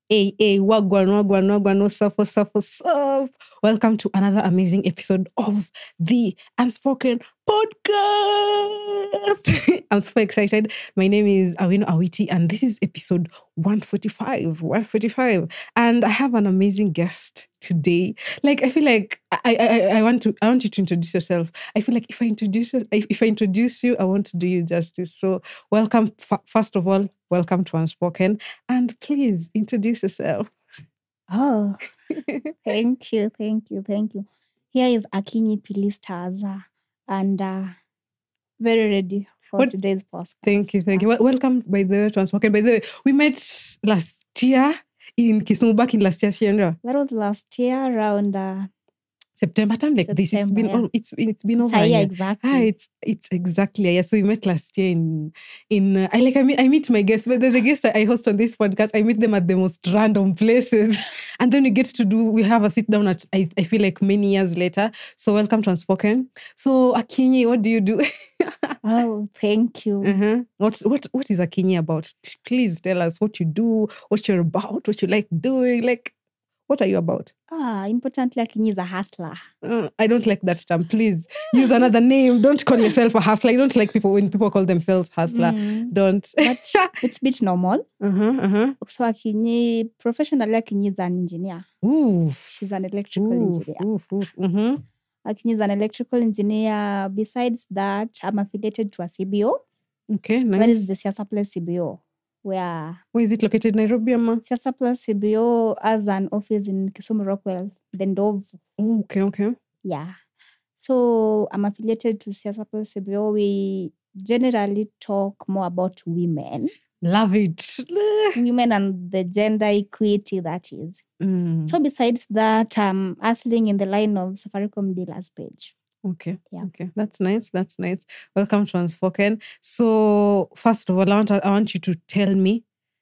Wagwan, what's up? Welcome to another amazing episode of the Unspoken Podcast. I'm so excited. My name is Awino Awiti, and this is episode 145. 145. And I have an amazing guest today. Like, I feel like I want you to introduce yourself. I feel like if I introduce you, I want to do you justice. So welcome, first of all, welcome to Unspoken. And please introduce yourself. Oh, thank you. Here is Akinyi Pilistaza, and very ready for today's podcast. Thank you. Welcome, by the way, to Unspoken. By the way, we met last year in Kisumu, back in last year. That was last year around September time, like this. It's been it's been over. Yeah, exactly. It's exactly a year. So we met last year in I meet my guests, but the guests I host on this podcast, I meet them at the most random places, and then we have a sit down at I feel like many years later. So welcome to Unspoken. So Akinyi, what do you do? Oh, thank you. What is Akinyi about? Please tell us what you do, what you're about, what you like doing, like. What are you about? Importantly, Akinyi is a hustler. I don't like that term. Please use another name. Don't call yourself a hustler. I don't like when people call themselves hustler. Don't. But it's a bit normal. So Akinyi, professionally, Akinyi is an engineer. She's an electrical engineer. Akinyi is an electrical engineer. Besides that, I'm affiliated to a CBO. Okay, nice. That is the Siasa Plus CBO. Where is it located? Nairobi, Amma? Siasa Plus CBO has an office in Kisumu Rockwell, the Ndovu. Okay. Yeah. So I'm affiliated to Siasa Plus CBO. We generally talk more about women. Love it. Women and the gender equity, that is. So besides that, I'm hustling in the line of Safaricom dealers page. Okay. Yeah. Okay. That's nice. Welcome to Unspoken. So first of all, I want you to tell me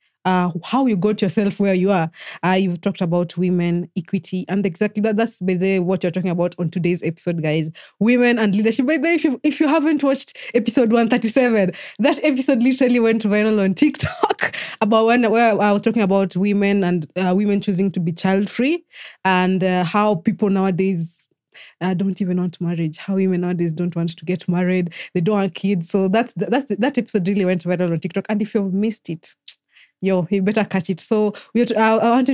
how you got yourself where you are. You've talked about women, equity, and exactly that's by the way what you're talking about on today's episode, guys. Women and leadership. By the way, if you haven't watched episode 137, that episode literally went viral on TikTok about where I was talking about women and women choosing to be child-free and how people nowadays don't even want marriage. How women nowadays don't want to get married. They don't want kids. So that episode really went viral on TikTok. And if you've missed it, you better catch it. So I want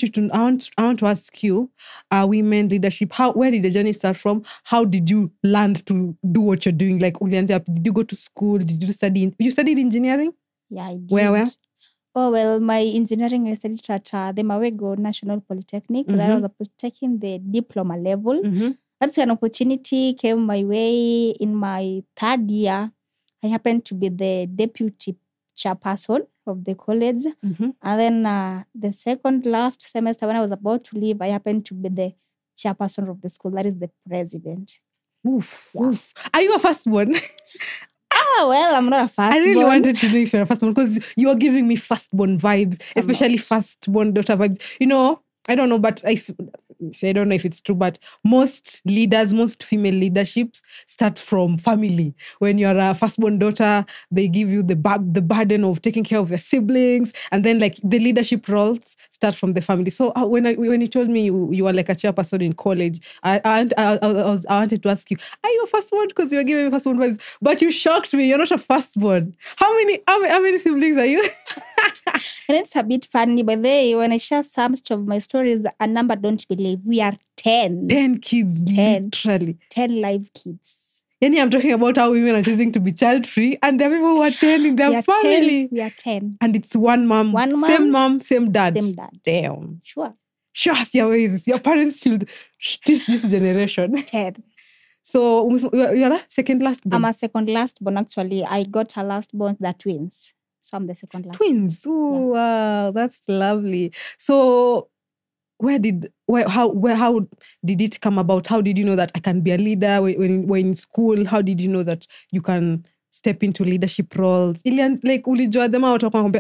to ask you, women leadership. Where did the journey start from? How did you learn to do what you're doing? Like, did you go to school? Did you study? You studied engineering? Yeah, I did. Where? Oh, well, my engineering I studied at the Mawego National Polytechnic. That I was taking the diploma level. That's when an opportunity came my way. In my third year, I happened to be the deputy chairperson of the college. And then the second last semester, when I was about to leave, I happened to be the chairperson of the school. That is the president. Oof. Are you a firstborn? Well, I'm not a firstborn. I really wanted to know if you're a firstborn because you are giving me firstborn vibes, especially firstborn daughter vibes. You know, I don't know, but I don't know if it's true, but most female leaderships start from family. When you're a firstborn daughter, they give you the burden of taking care of your siblings, and then like the leadership roles start from the family. So when you told me you were like a chairperson in college, I wanted to ask you, are you a firstborn? Because you were giving me firstborn vibes, but you shocked me. You're not a firstborn. How many siblings are you? And it's a bit funny, but when I share some of my stories, a number don't believe. We are 10. 10 kids, 10. Literally. 10 live kids. Yani, I'm talking about how women are choosing to be child-free, and there are people who are 10 in their family. 10. We are 10. And it's one mom. Same mom, same dad. Same dad. Damn. Sure. Your parents should teach this generation. 10. So, you're a second last born? I'm a second last born, actually. I got a last born, the twins. So I'm the second last. Twins. Oh, wow. That's lovely. So how did it come about? How did you know that I can be a leader when in school? How did you know that you can step into leadership roles? Like ulijua them out kwambia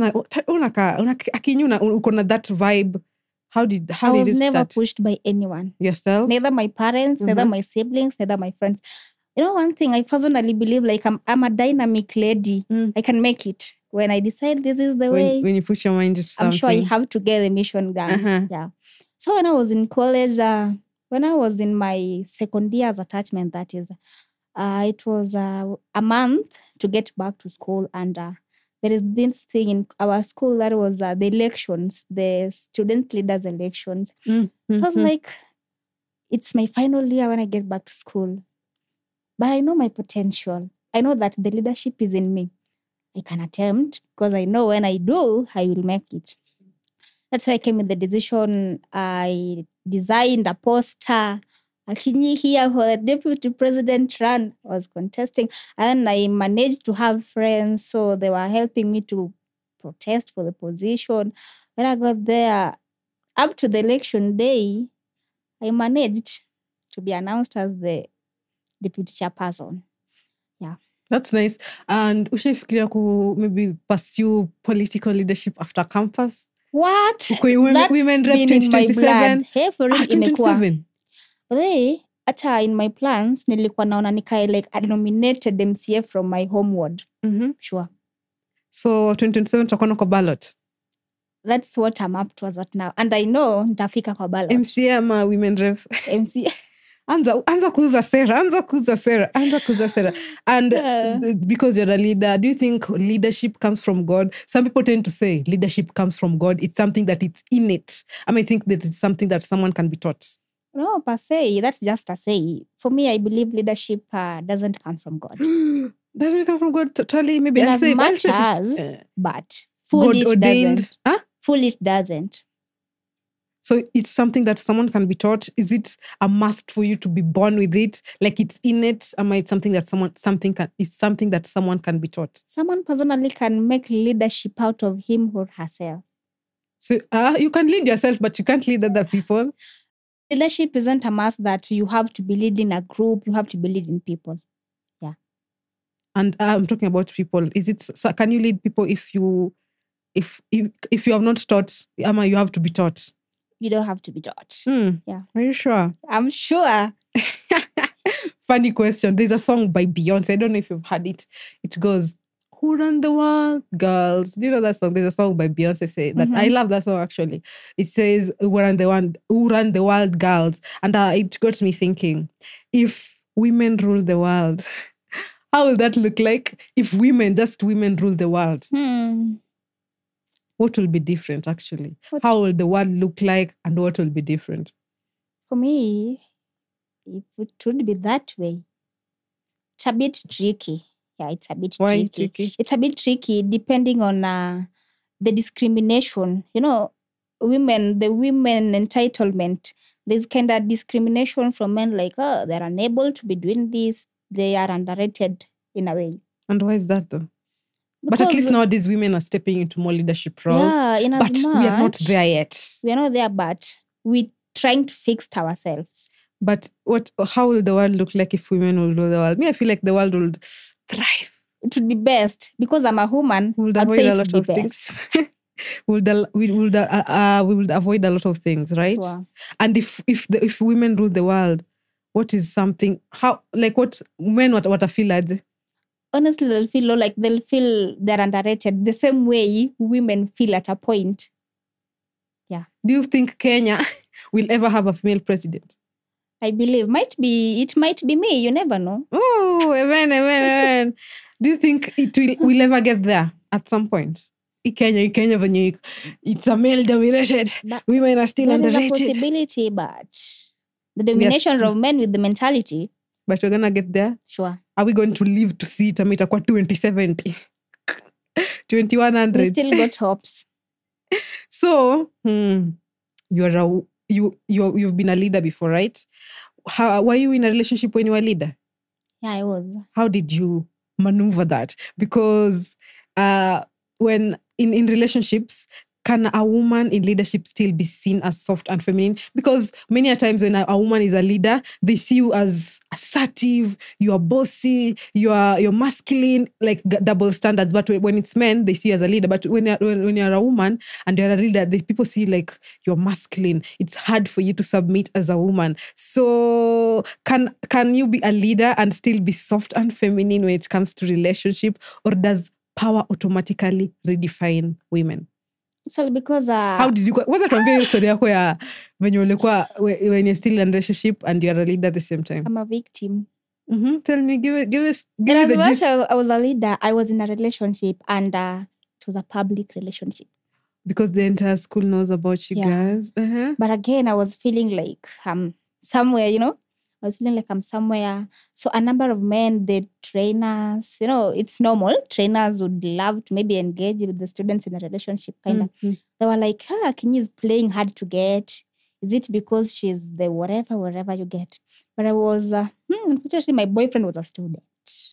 Akinyi uko na that vibe. How did it start? I was never pushed by anyone. Yourself? Neither my parents, neither my siblings, neither my friends. You know, one thing I personally believe, like I'm a dynamic lady. I can make it. when I decide this is the way, when you push your mind to something. I'm sure I have to get the mission done. Yeah. So when I was in college, when I was in my second year's attachment, that is, it was a month to get back to school. And there is this thing in our school that was the elections, the student leaders elections. So I was like, it's my final year when I get back to school. But I know my potential. I know that the leadership is in me. I can attempt because I know when I do, I will make it. That's why I came with the decision. I designed a poster. Here for the deputy president run. I was contesting. And I managed to have friends. So they were helping me to protest for the position. When I got there, up to the election day, I managed to be announced as the deputy chairperson. Yeah. That's nice. And ushaifikiria maybe pursue political leadership after campus? What? Women rep 2027. Hey, for real, 2027. They, hata in my plans, nilikuwa naona nikae like a nominated MCA from my home ward. Sure. So 2027 tutakuwa kwa ballot? That's what I'm up to as at now. And I know nitafika kwa ballot. MCA ama women rep? MCA. Anza kuuza sera. And because you're a leader, do you think leadership comes from God? Some people tend to say leadership comes from God. It's something that it's innate. I think that it's something that someone can be taught. No, per se. That's just a say. For me, I believe leadership doesn't come from God. Doesn't come from God totally? Maybe I'll say, but fully God ordained. Doesn't. Huh? Fully it doesn't. So it's something that someone can be taught. Is it a must for you to be born with it? Like it's innate? Am I something that someone can be taught? Someone personally can make leadership out of him or herself. So you can lead yourself, but you can't lead other people. Leadership isn't a must that you have to be leading a group. You have to be leading people. Yeah. And I'm talking about people. Can you lead people if you have not taught? Ama you have to be taught. You don't have to be taught. Yeah. Are you sure? I'm sure. Funny question. There's a song by Beyonce. I don't know if you've heard it. It goes, "Who run the world, girls?" Do you know that song? There's a song by Beyonce say that. I love that song actually. It says, "Who run the world, girls?" And it got me thinking, if women rule the world, how will that look like? If just women rule the world? What will be different, actually? How will the world look like and what will be different? For me, if it would be that way, it's a bit tricky. Yeah, it's a bit tricky. Why tricky? It's a bit tricky depending on the discrimination. You know, the women entitlement. There's kind of discrimination from men like, oh, they're unable to be doing this. They are underrated in a way. And why is that though? But at least nowadays women are stepping into more leadership roles. Yeah, but we are not there yet. We are not there, but we're trying to fix ourselves. But how will the world look like if women will rule the world? I feel like the world will thrive. It would be best because I'm a woman. We would avoid a lot of things. we would avoid a lot of things, right? Wow. And if women rule the world, what is something? How what men what I feel like? Honestly, they'll feel they're underrated the same way women feel at a point. Yeah. Do you think Kenya will ever have a female president? I believe it might be me. You never know. Oh, amen. Do you think it will ever get there at some point? Kenya, it's a male-dominated. Women are still underrated. There's a possibility, but the domination of men with the mentality. But we're going to get there? Sure. Are we going to live to see it? I mean, 2070. 2100. We still got hopes. So, you've been a leader before, right? Were you in a relationship when you were a leader? Yeah, I was. How did you maneuver that? Because when in relationships, can a woman in leadership still be seen as soft and feminine? Because many a times when a woman is a leader, they see you as assertive, you are bossy, you're masculine, like double standards. But when it's men, they see you as a leader. But when you're a woman and you're a leader, people see like you're masculine. It's hard for you to submit as a woman. So can you be a leader and still be soft and feminine when it comes to relationship? Or does power automatically redefine women? So because How did you what's tuambie hiyo story yako ya when ulikuwa when you're still in a relationship and you're a leader at the same time? I'm a victim. Tell me, give As the much gist. I was a leader, I was in a relationship, and it was a public relationship. Because the entire school knows about you guys. But again, I was feeling like somewhere, I was feeling like I'm somewhere. So a number of men, the trainers, it's normal. Trainers would love to maybe engage with the students in a relationship, kind of. They were like, Akinyi is playing hard to get. Is it because she's the whatever you get? But I was, unfortunately, my boyfriend was a student.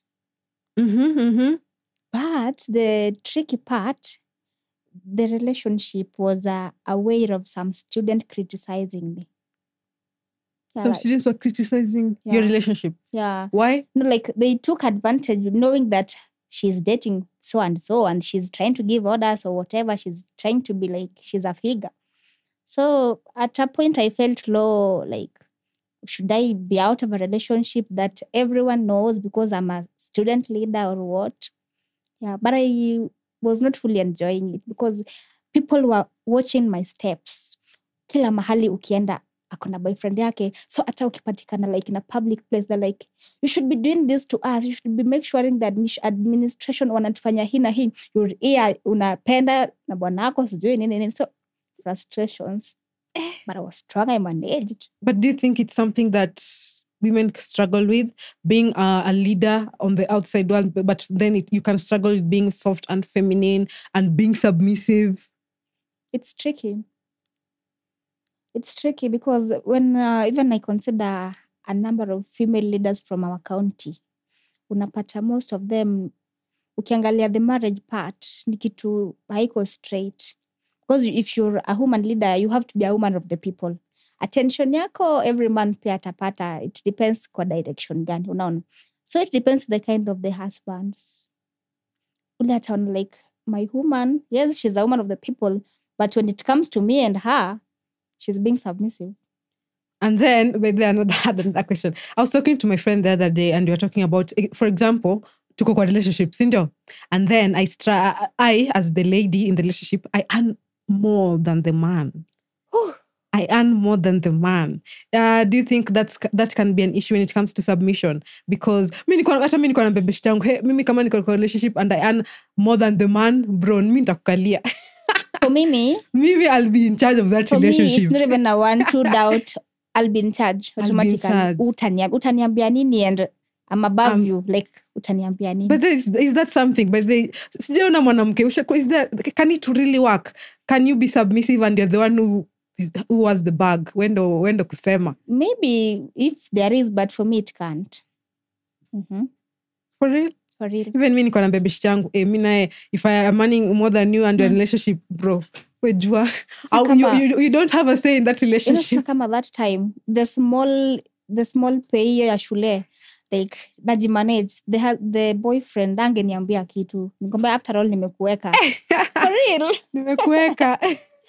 But the tricky part, the relationship was aware of some student criticizing me. Some students were criticizing your relationship. Yeah. Why? No, like they took advantage knowing that she's dating so and she's trying to give orders or whatever. She's trying to be like, she's a figure. So at a point I felt low, like, should I be out of a relationship that everyone knows because I'm a student leader or what? Yeah, but I was not fully enjoying it because people were watching my steps. Kila mahali ukienda akona boyfriend yake. So hata ukipatikana like in a public place, they're like, you should be doing this to us. You should be make sure that administration wanatufanya hii na hii. You're here, unapenda na bwanako sijui nini. So frustrations. But I was strong, I managed. But do you think it's something that women struggle with, being a leader on the outside world, but then you can struggle with being soft and feminine and being submissive? It's tricky. It's tricky because when even I consider a number of female leaders from our county, unapata most of them, ukiangalia the marriage part, ni kitu haiko straight. Because if you're a woman leader, you have to be a woman of the people. Attention yako, every man pia atapata. It depends kwa direction gani, unaona. So it depends the kind of the husbands. Ule ataona like, my woman, yes, she's a woman of the people, but when it comes to me and her, she's being submissive. And then, another question. I was talking to my friend the other day and we were talking about, for example, tuko kwa relationship, sindio? And then I, as the lady in the relationship, I earn more than the man. I earn more than the man. Do you think that can be an issue when it comes to submission? Because hata mimi niko na bebeshi tangu, mimi kama niko kwa relationship and I earn more than the man, bro, mimi nitakukalia. For maybe I'll be in charge of that relationship. Me, it's not even a 1-2 doubt. I'll be in charge automatically. Utaniambia nini and I'm above you. Like, utaniambia nini. But is that something? But sijaona mwanamke. Can it really work? Can you be submissive and you're the one who was the bag? Wendo kusema. Maybe if there is, but for me it can't. For real? For real. Even me niko na bebeshi changu. If I am earning more than you and your relationship, bro, wejua. You don't have a say in that relationship. Kama that time, the small pay ya shule, like, najimanage. The boyfriend angeniambia kitu. Nikwambia after all nimekuweka. For real. Nimekuweka.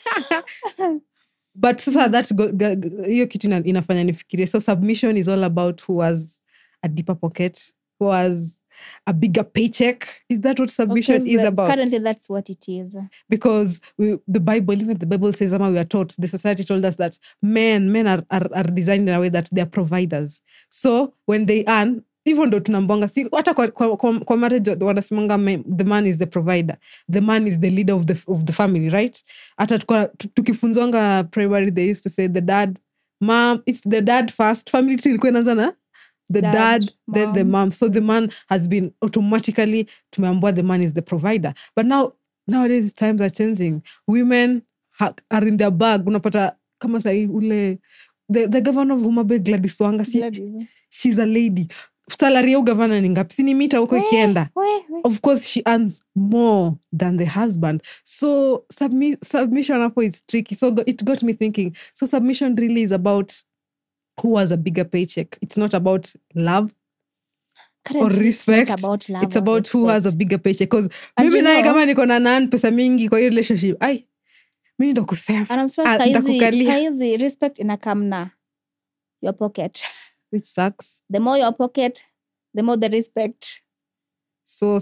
But sasa hiyo kitu inafanya nifikirie. So submission is all about who has a deeper pocket, who has a bigger paycheck. Is that what submission is about? Currently, that's what it is. Because even the Bible says, we are taught, the society told us that men are designed in a way that they are providers. So when they earn, even though tunambonga, hata kwa marriage wanasimanga, the man is the provider, the man is the leader of the family, right? Hata tukifunzwanga primary, they used to say the dad, mom, it's the dad first. Family tree ilikuwa inaanza na the dad then the mom. So the man has been automatically, tumeambiwa the man is the provider. But nowadays times are changing. Women are in their bag. Unapata kama sahi the governor of Homa Bay, Gladys Wanga, she's a lady. Salary ya governor ni ngapi? Sini mita huko ikienda. Of course she earns more than the husband. So submission hapo is tricky. So it got me thinking. So submission really is about who has a bigger paycheck. It's not about love. Currently, or respect. It's not about love. It's about who has a bigger paycheck. Because mimi naye kama niko na pesa mingi kwa hiyo relationship, mimi ndo kusema. And I'm sorry, saizi respect inakamna your pocket. Which sucks. The more your pocket, the more the respect. So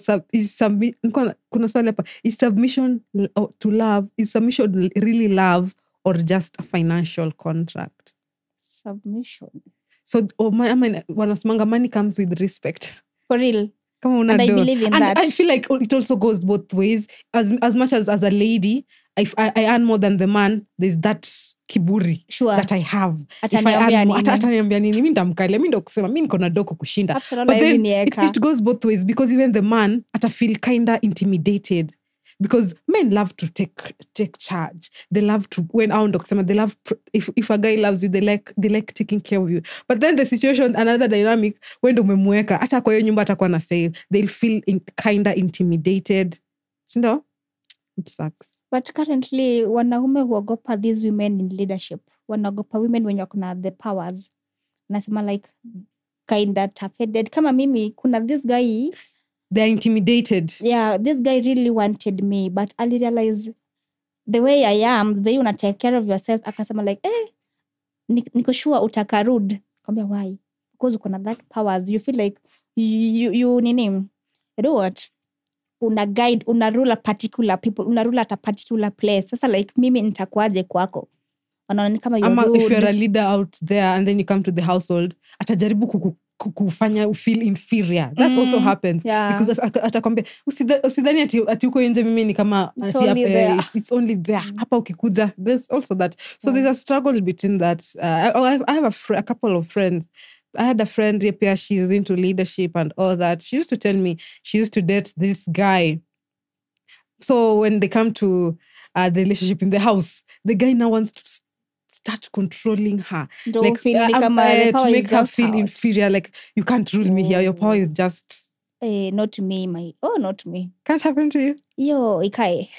kuna swali hapa, is submission to love, is submission really love or just a financial contract? Submission. So wanasemanga money comes with respect. For real. Kama una And I do. believe in and that. I feel like it also goes both ways. As much as a lady, if I earn more than the man, there's that kiburi Sure. that I have. Ataniambia nini? Mi ndamkalia, mi ndo kusema mi niko na doko kushinda. After all, But then nieka. it goes both ways, because even the man feel kinda intimidated, because men love to take charge. They love to, when ndo kusema, they love, if a guy loves you, they like taking care of you. But then the situation, another dynamic, when ndo umemweka hata kwa hiyo nyumba atakuwa na say, they'll feel kinda intimidated. Sindo? It sucks. But currently, wanaume huogopa these women in leadership. Wanaogopa women wenye wako na the powers. Nasema like kinda tough-headed. Kama mimi, kuna this guy. They're intimidated. Yeah, this guy really wanted me, but I realized the way I am, the way you wanna take care of yourself, akasema like, niko sure utakarud. Kambia, why? Because uko na that powers. You feel like you nini? You know what? Una guide, una rule a particular people, una rule at a particular place. Sasa like mimi nitakuaje kwako? Wanaona kama you're rude. If you're a leader out there and then you come to the household, atajaribu kufanya feel inferior. That also happens. Yeah. Because atakwambia usidhani ati uko nje mimi ni kama it's only there. Hapa ukikuja, there's also that. So there's a struggle between that. I have a couple of friends. I had a friend, she's into leadership and all that. She used to tell me she used to date this guy. So when they come to the relationship in the house, the guy now wants to start controlling her. To make her feel inferior. Like, you can't rule me here. Your power is just... not me. Not me. Can't happen to you? Yo, ikae.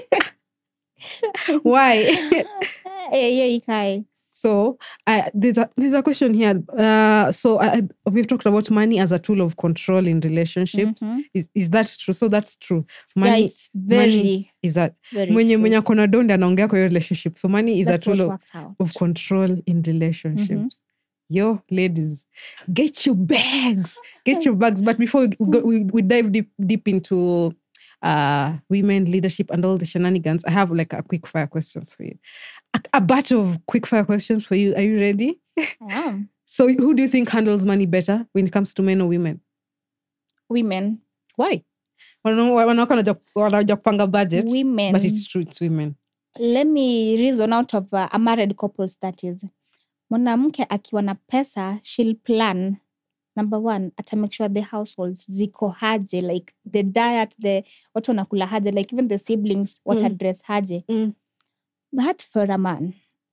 Why? Yo, ikae. So there's a question here. So we've talked about money as a tool of control in relationships. Mm-hmm. Is that true? So that's true. Money, it's very. Money is that mwenye akona donde anaongea kwa hiyo relationship. So money is that's a tool of control in relationships. Mm-hmm. Yo, ladies, get your bags. Get your bags. But before we dive deep into women leadership and all the shenanigans, I have like a quick fire questions for you. A batch of quick fire questions for you. Are you ready? I am. So who do you think handles money better when it comes to men or women? Women. Why? Wanawake wanajua kupanga budget. Women. But it's true, it's women. Let me reason out of a married couple, that is. Mwanamke akiwa na pesa, she'll plan. Number one, ata make sure the households ziko haje, like the diet, watu wanakula haje, like even the siblings, what address haje. But for a man,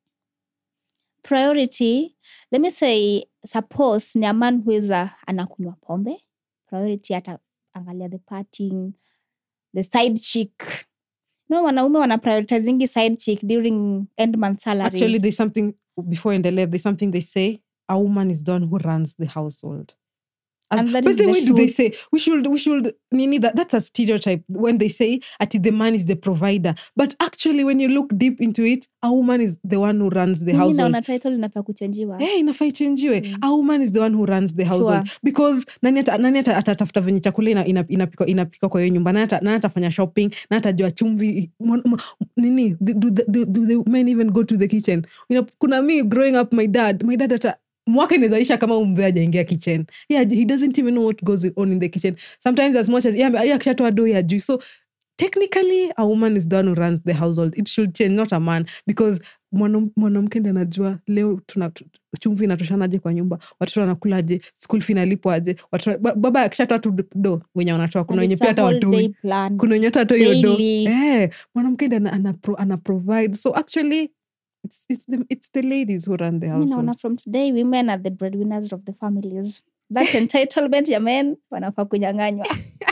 priority, let me say, suppose ni a man who is anakunywa pombe, priority ata angalia the partying, the side chick. No, wanaume wana prioritizingi side chick during end month salaries. Actually, there's something, before in the lab, there's something they say, a woman is the one who runs the household. And that but is then when do they truth. say we should Nini, that's a stereotype when they say the man is the provider, but actually when you look deep into it, a woman is the one who runs the household. Naona title inafaa kuchangiwa. Inafaa ichangiwe. A woman is the one who runs the household. Sure. Because nani atatafuta venye chakula inapikwa kwa hiyo nyumba, nani atafanya shopping, nani atajua chumvi nini, do the men even go to the kitchen? Kuna me growing up, my dad mwaka inazaisha kama mzee hajaingia kitchen. Yeah, he doesn't even know what goes on in the kitchen. Sometimes as much as akishatoa do ya juu. So technically a woman is the one who runs the household. It should change, not a man, because mwanamke ndiye anajua leo chumvi inatoshanaje kwa nyumba, watoto wanakulaje, school fee inalipwaje, baba akishatoa tu do wenye wanatoa, kuna wenye pia hata watoi, kuna wenye hata watoi do. Mwanamke ndiye ana provide. So actually it's the ladies who run the household. From today, women are the breadwinners of the families. That entitlement ya men wanafaa kunyang'anywa.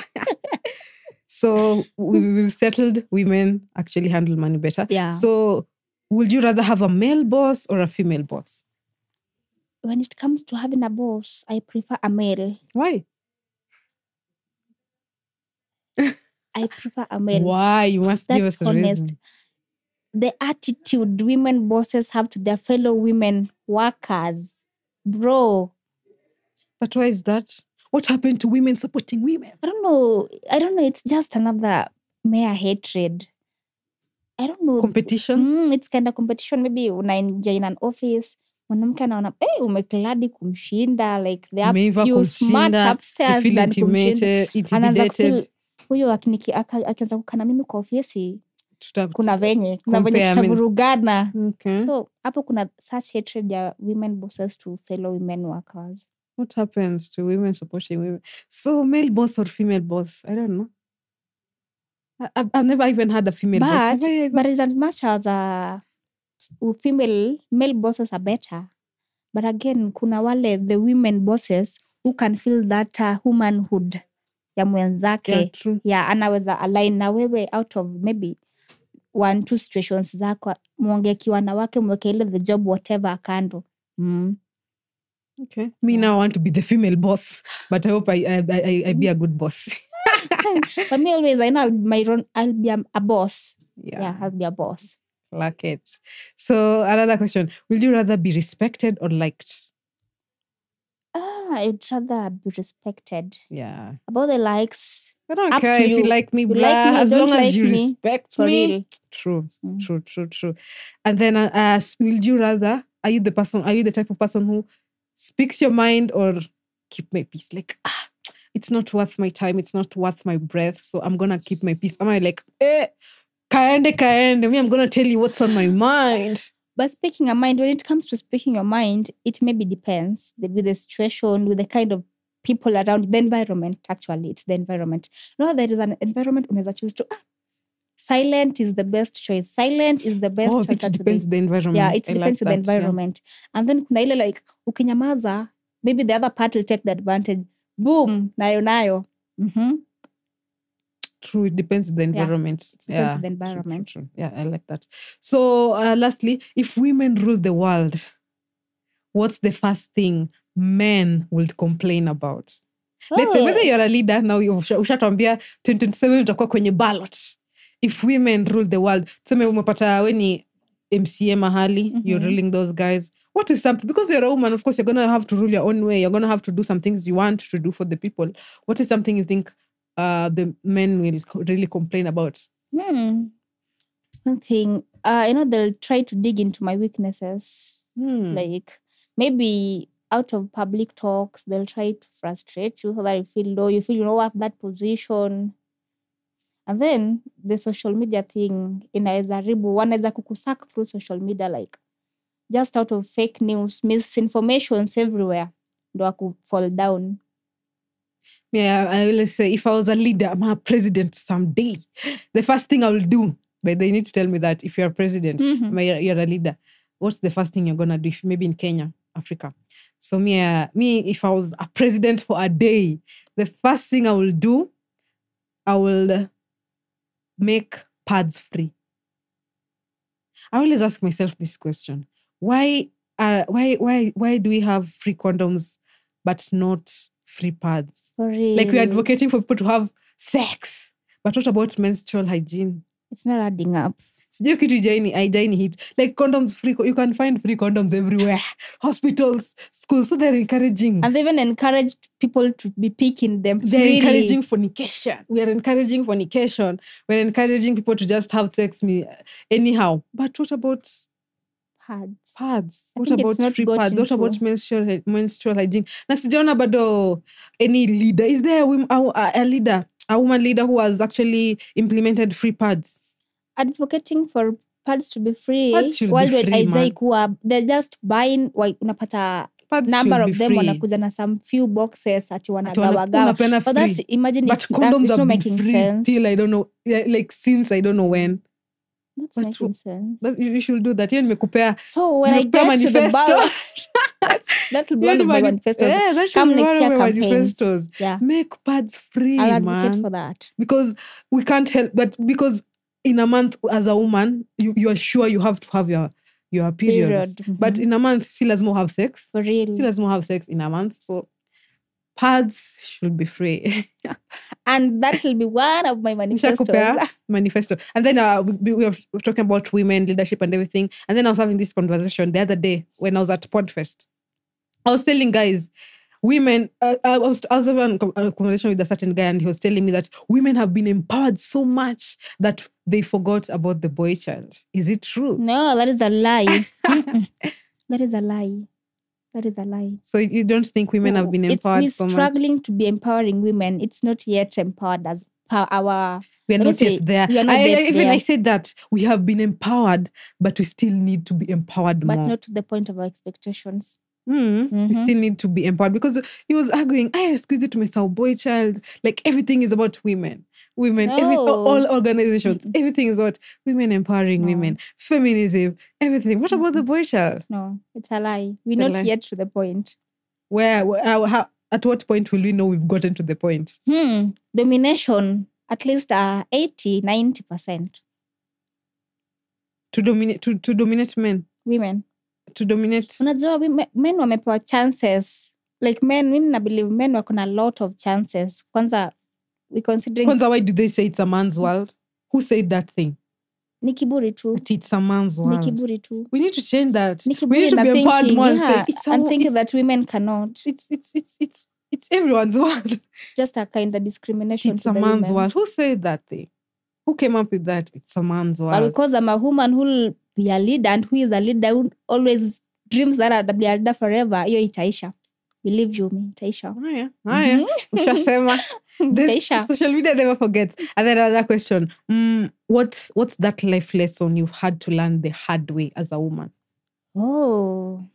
So we've settled women actually handle money better. Yeah. So would you rather have a male boss or a female boss? When it comes to having a boss, I prefer a male. Why? I prefer a male. Why? You must give us a reason. The attitude women bosses have to their fellow women workers. Bro. But why is that? What happened to women supporting women? I don't know. It's just another mere hatred. I don't know. Competition? It's kind of competition. Maybe unaingia in an office, mwanamke anaona umekladi kumshinda, like you smart upstairs than kumshinda. Anaanza kufeel huyo akianza kukana mimi kwa ofisi kuna venye tutavurugana. Okay. So hapo kuna such hatred ya women bosses to fellow women workers. What happens to women supporting women? So male boss or female boss? I don't know. I've never even had a female boss. But it's as much as male bosses are better. But again, kuna wale the women bosses who can feel that womanhood ya mwenzake. Yeah, true. Yeah, anaweza align na wewe out of maybe 1-2 situations zako. Mwonge kiwana wake mweke ile the job whatever kando. Okay. Me now want to be the female boss, but I hope I be a good boss. For me always, I know I'll be a boss. Yeah, I'll be a boss. Like it. So another question. Will you rather be respected or liked? I'd rather be respected. Yeah. About the likes, I don't care if you like me, blah, as long as you respect me. True. And then will you rather, are you the type of person who speaks your mind or keep my peace? Like, it's not worth my time, it's not worth my breath, so I'm gonna keep my peace. Am I like, kaende, me, I'm gonna tell you what's on my mind. But speaking your mind, when it comes to speaking your mind, it maybe depends with the situation, with the kind of people around, the environment. Actually, it's the environment. No, there is an environment unaweza choose to silent is the best choice. Silent is the best choice. It depends the environment. Yeah, it depends on the environment. Yeah. And then kuna ile like ukinyamaza, maybe the other part will take the advantage. Boom, nayo. True, it depends on the environment. It depends on the environment. True. Yeah, I like that. So, lastly, if women rule the world, what's the first thing men would complain about? Let's say whether you're a leader, now ushatuambia 2027 utakuwa kwenye ballot. If women rule the world, tuseme umepata weni MCA mahali, you're ruling those guys. What is something, because you're a woman, of course, you're going to have to rule your own way. You're going to have to do some things you want to do for the people. What is something you think the men will really complain about? One thing, they'll try to dig into my weaknesses. Like, maybe out of public talks, they'll try to frustrate you so that you feel low. You feel, at that position. And then the social media thing, wanaweza kukusuck through social media, like, just out of fake news, misinformations everywhere, do aku fall down. Yeah, I will say, if I was a leader, I'm a president someday, the first thing I will do, but they need to tell me that if you're a president, you're a leader, what's the first thing you're going to do? Maybe in Kenya, Africa. So me, if I was a president for a day, the first thing I will do, I will make pads free. I always ask myself this question. Why do we have free condoms but not free pads? For real. Like, we're advocating for people to have sex, but what about menstrual hygiene? It's not adding up. Sijui kitu haijaini hit. Like, condoms free, you can find free condoms everywhere. Hospitals, schools, so they're encouraging. And they even encouraged people to be picking them freely. They're encouraging fornication. We are encouraging fornication. We're encouraging people to just have sex anyhow. But what about pads? What about free pads? What about menstrual hygiene? Na sijaona bado any leader. Is there a woman leader who has actually implemented free pads? Advocating for pads to be free. Pads should be free, man. They're just buying, unapata pads number of them wanakuja na some few boxes ati wanagawa. But that, imagine, but condoms it's not making free sense. Till I don't know, like since I don't know when. That's making sense. You should do that. So when I get manifesto. To the ballot, that will be one of my manifestos. Yeah, that should be one of my manifestos. Yeah. Make pads free, I'll advocate for that. Because we can't help, but because in a month as a woman, you are sure you have to have your periods. But in a month, still lazima have sex. For real. Still lazima have sex in a month. So pads should be free. And that will be one of my manifestos. Manifesto. And then we were talking about women, leadership and everything. And then I was having this conversation the other day when I was at Podfest. I was telling guys, women, I was having a conversation with a certain guy and he was telling me that women have been empowered so much that they forgot about the boy child. Is it true? No, that is a lie. That is a lie. That is a lie. So you don't think women have been empowered so we're much? struggling to be empowering women. It's not yet empowered as our... We are not yet there. I said that we have been empowered, but we still need to be empowered more. But not to the point of our expectations. We still need to be empowered because he was arguing, I squeeze it to my boy child. Like everything is about women. All organizations, everything is about women empowering women, feminism, everything. What about the boy child? No, it's a lie. We're not yet to the point. How, at what point will we know we've gotten to the point? Domination, at least 80-90%. To dominate men? Women. To dominate? Unajua, men wamepewa chances. Like men, I believe men wako na a lot of chances. Kwanza, why do they say it's a man's world? Who said that thing? Ni kiburi tu. It's a man's world. Ni kiburi tu. We need to change that. Ni kiburi, we need to be empowered more and say and think that women cannot. It's everyone's world. It's just a kind of discrimination. It's a man's world. Who said that thing? Who came up with that? It's a man's world. But because I'm a woman who will be a leader and who is a leader who always dreams that I'll be a leader forever, hiyo itaisha. Believe you me, itaisha. Haya. Ushasema. This social media never forgets. And then another question. What's that life lesson you've had to learn the hard way as a woman? Oh,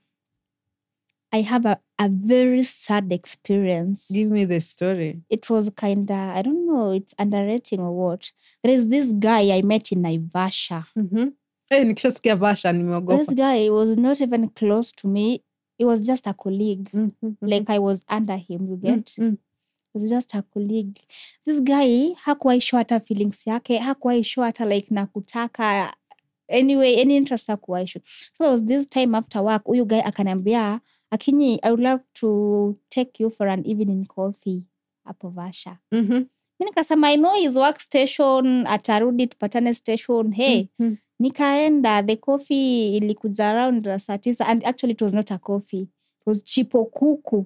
I have a very sad experience. Give me the story. It was kind of, I don't know, it's underrating or what. There is this guy I met in Naivasha. Nikishasikia Vasha nimeogopa. This guy was not even close to me. It was just a colleague. Like I was under him, you get? It was just a colleague. This guy, hakuwahi show hata feelings yake, hakuwahi show hata like nakutaka. Anyway, any interest hakuwahi show. So there was this time after work, huyu guy akaniambia, Akinyi, I would like to take you for an evening coffee hapo Vasha. Mimi nikasema, I know his workstation, atarudi tupatane station. Hey, nikaenda, the coffee ilikuja around saa 9 and actually it was not a coffee. It was chipo kuku.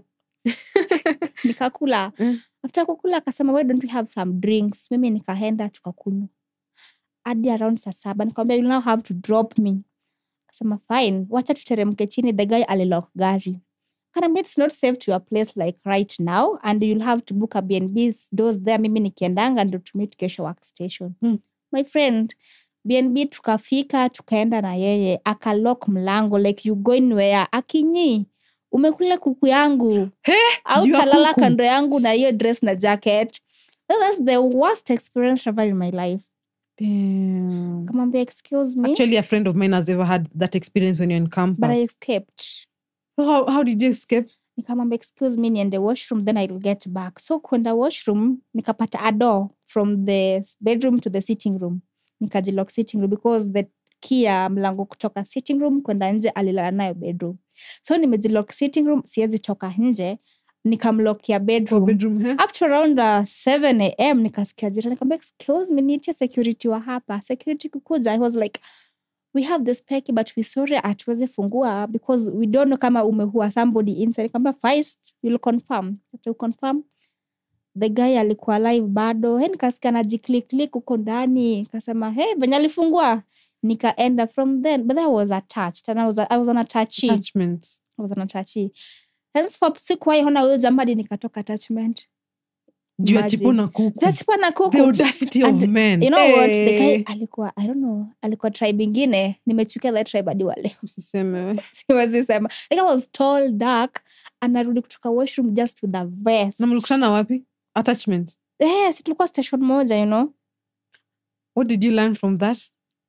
Nikakula. After kukula akasema, why don't we have some drinks? Mimi nikaenda tukakunywa. Hadi around saa 7 nikamwambia, you now have to drop me. Akasema fine, wacha tuteremke chini. The guy alilock gari. Kanambia, it's not safe to your place like right now and you'll have to book a B&B doors there. Mimi nikiendanga ndo tumit kesho workstation. My friend, B&B tukafika, tukaenda na yeye, akalock mlango like you going where? Akinyi, umekula kuku yangu. Au talala kando yangu na hiyo dress na jacket. That's the worst experience ever in my life. Damn. Kamambia, excuse me. Actually, a friend of mine has ever had that experience when you're in campus. But I escaped. How did you escape? Nikamwambia, excuse me, niende washroom, then I'll get back. So kwenda washroom, nikapata a door from the bedroom to the sitting room. Nikajilock sitting room because the key ya mlango kutoka sitting room kwenda nje alilala nayo bedroom. So nimejilock sitting room, siwezi toka nje. Nikamlock ya bedroom. Up to around 7 a.m. nikasikia jirani nikamwambia, excuse me, niitie security wa hapa. Security kukuja, I was like, we have this peki but we sorry hatuwezi fungua because we don't know kama umehua somebody inside. Nikamwambia, first you'll confirm. To confirm the guy alikuwa alive bado. Nikasikia najiklik huko ndani. Nikasema, hey, venye alifungua. Nikaenda from then, but I was attached and I was on attachment. I was on attachment. Henceforth sikuwahi ona huyo jambadi nikatoka attachment. Juu ya chipo na kuku. The audacity of men. You know what? The guy alikuwa, I don't know, alikuwa tribe ingine. Nimechukia that tribe hadi wale. Usiseme. Siwezi sema. The guy was tall, dark, anarudi kutoka washroom just with a vest. Na mlikutana wapi? Attachment? Yes, tulikuwa station moja, you know. What did you learn from that?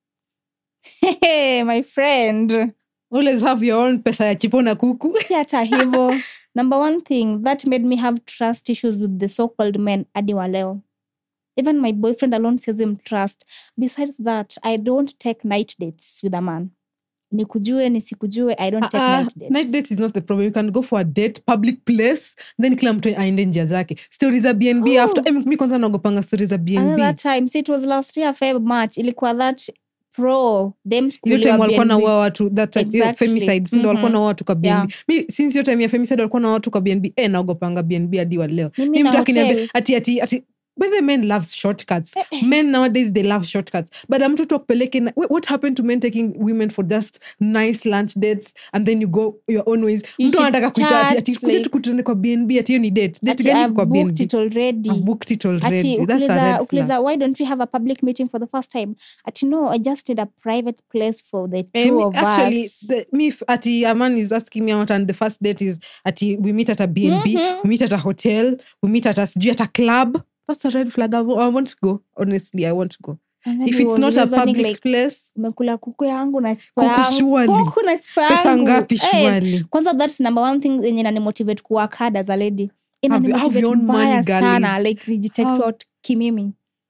Hey, my friend. Always have your own pesa ya chipo na kuku. Si hata hivyo. Number one thing, that made me have trust issues with the so-called men hadi wa leo. Even my boyfriend alone says him trust. Besides that, I don't take night dates with a man. Nikujue, nisikujue, I don't take night dates. Night dates is not the problem. You can go for a date, public place, then kila mtu aende njia zake. Stories za B&B after. Mi kwanza nagopanga stories za B&B. Another time, see, it was last year, Feb, March. Ilikuwa that pro dems Ile time kuliwa walikuwa na BNB. watu that Exactly. femicide ndio walikuwa na watu kwa BNB. Yeah. Mi since hiyo time ya femicide walikuwa na watu kwa BNB. Naogopanga BNB hadi wa leo. Mimi Mi na mtu akiniambia hotel. ati but the men love shortcuts. Men nowadays they love shortcuts. But mtu akupeleke what happened to men taking women for just nice lunch dates and then you go your own ways. You Mtu should anataka kuita chat, ati kuja tukutane kwa BNB ati hiyo ni date. Date Ati gani I've kwa booked BNB? it already. I've booked it already. Ati That's a red ukiuliza flag. why don't we have a public meeting for the first time? Ati no, I just need a private place for the two of Actually, us. ati a man is asking me out and the first date is ati we meet at a BNB, we meet at a hotel, we meet at a club. That's a red flag. I want to go. Honestly, I want to go. If it's not a public place, umekula kuku yangu na chipo kuku yangu. surely. Kuku na chipo Pesa yangu. ngapi surely? Kwanza that's number one thing yenye inanimotivate kuwork hard as a lady. Have your own money, Mbaya girlie. sana. Like reject out kimimi.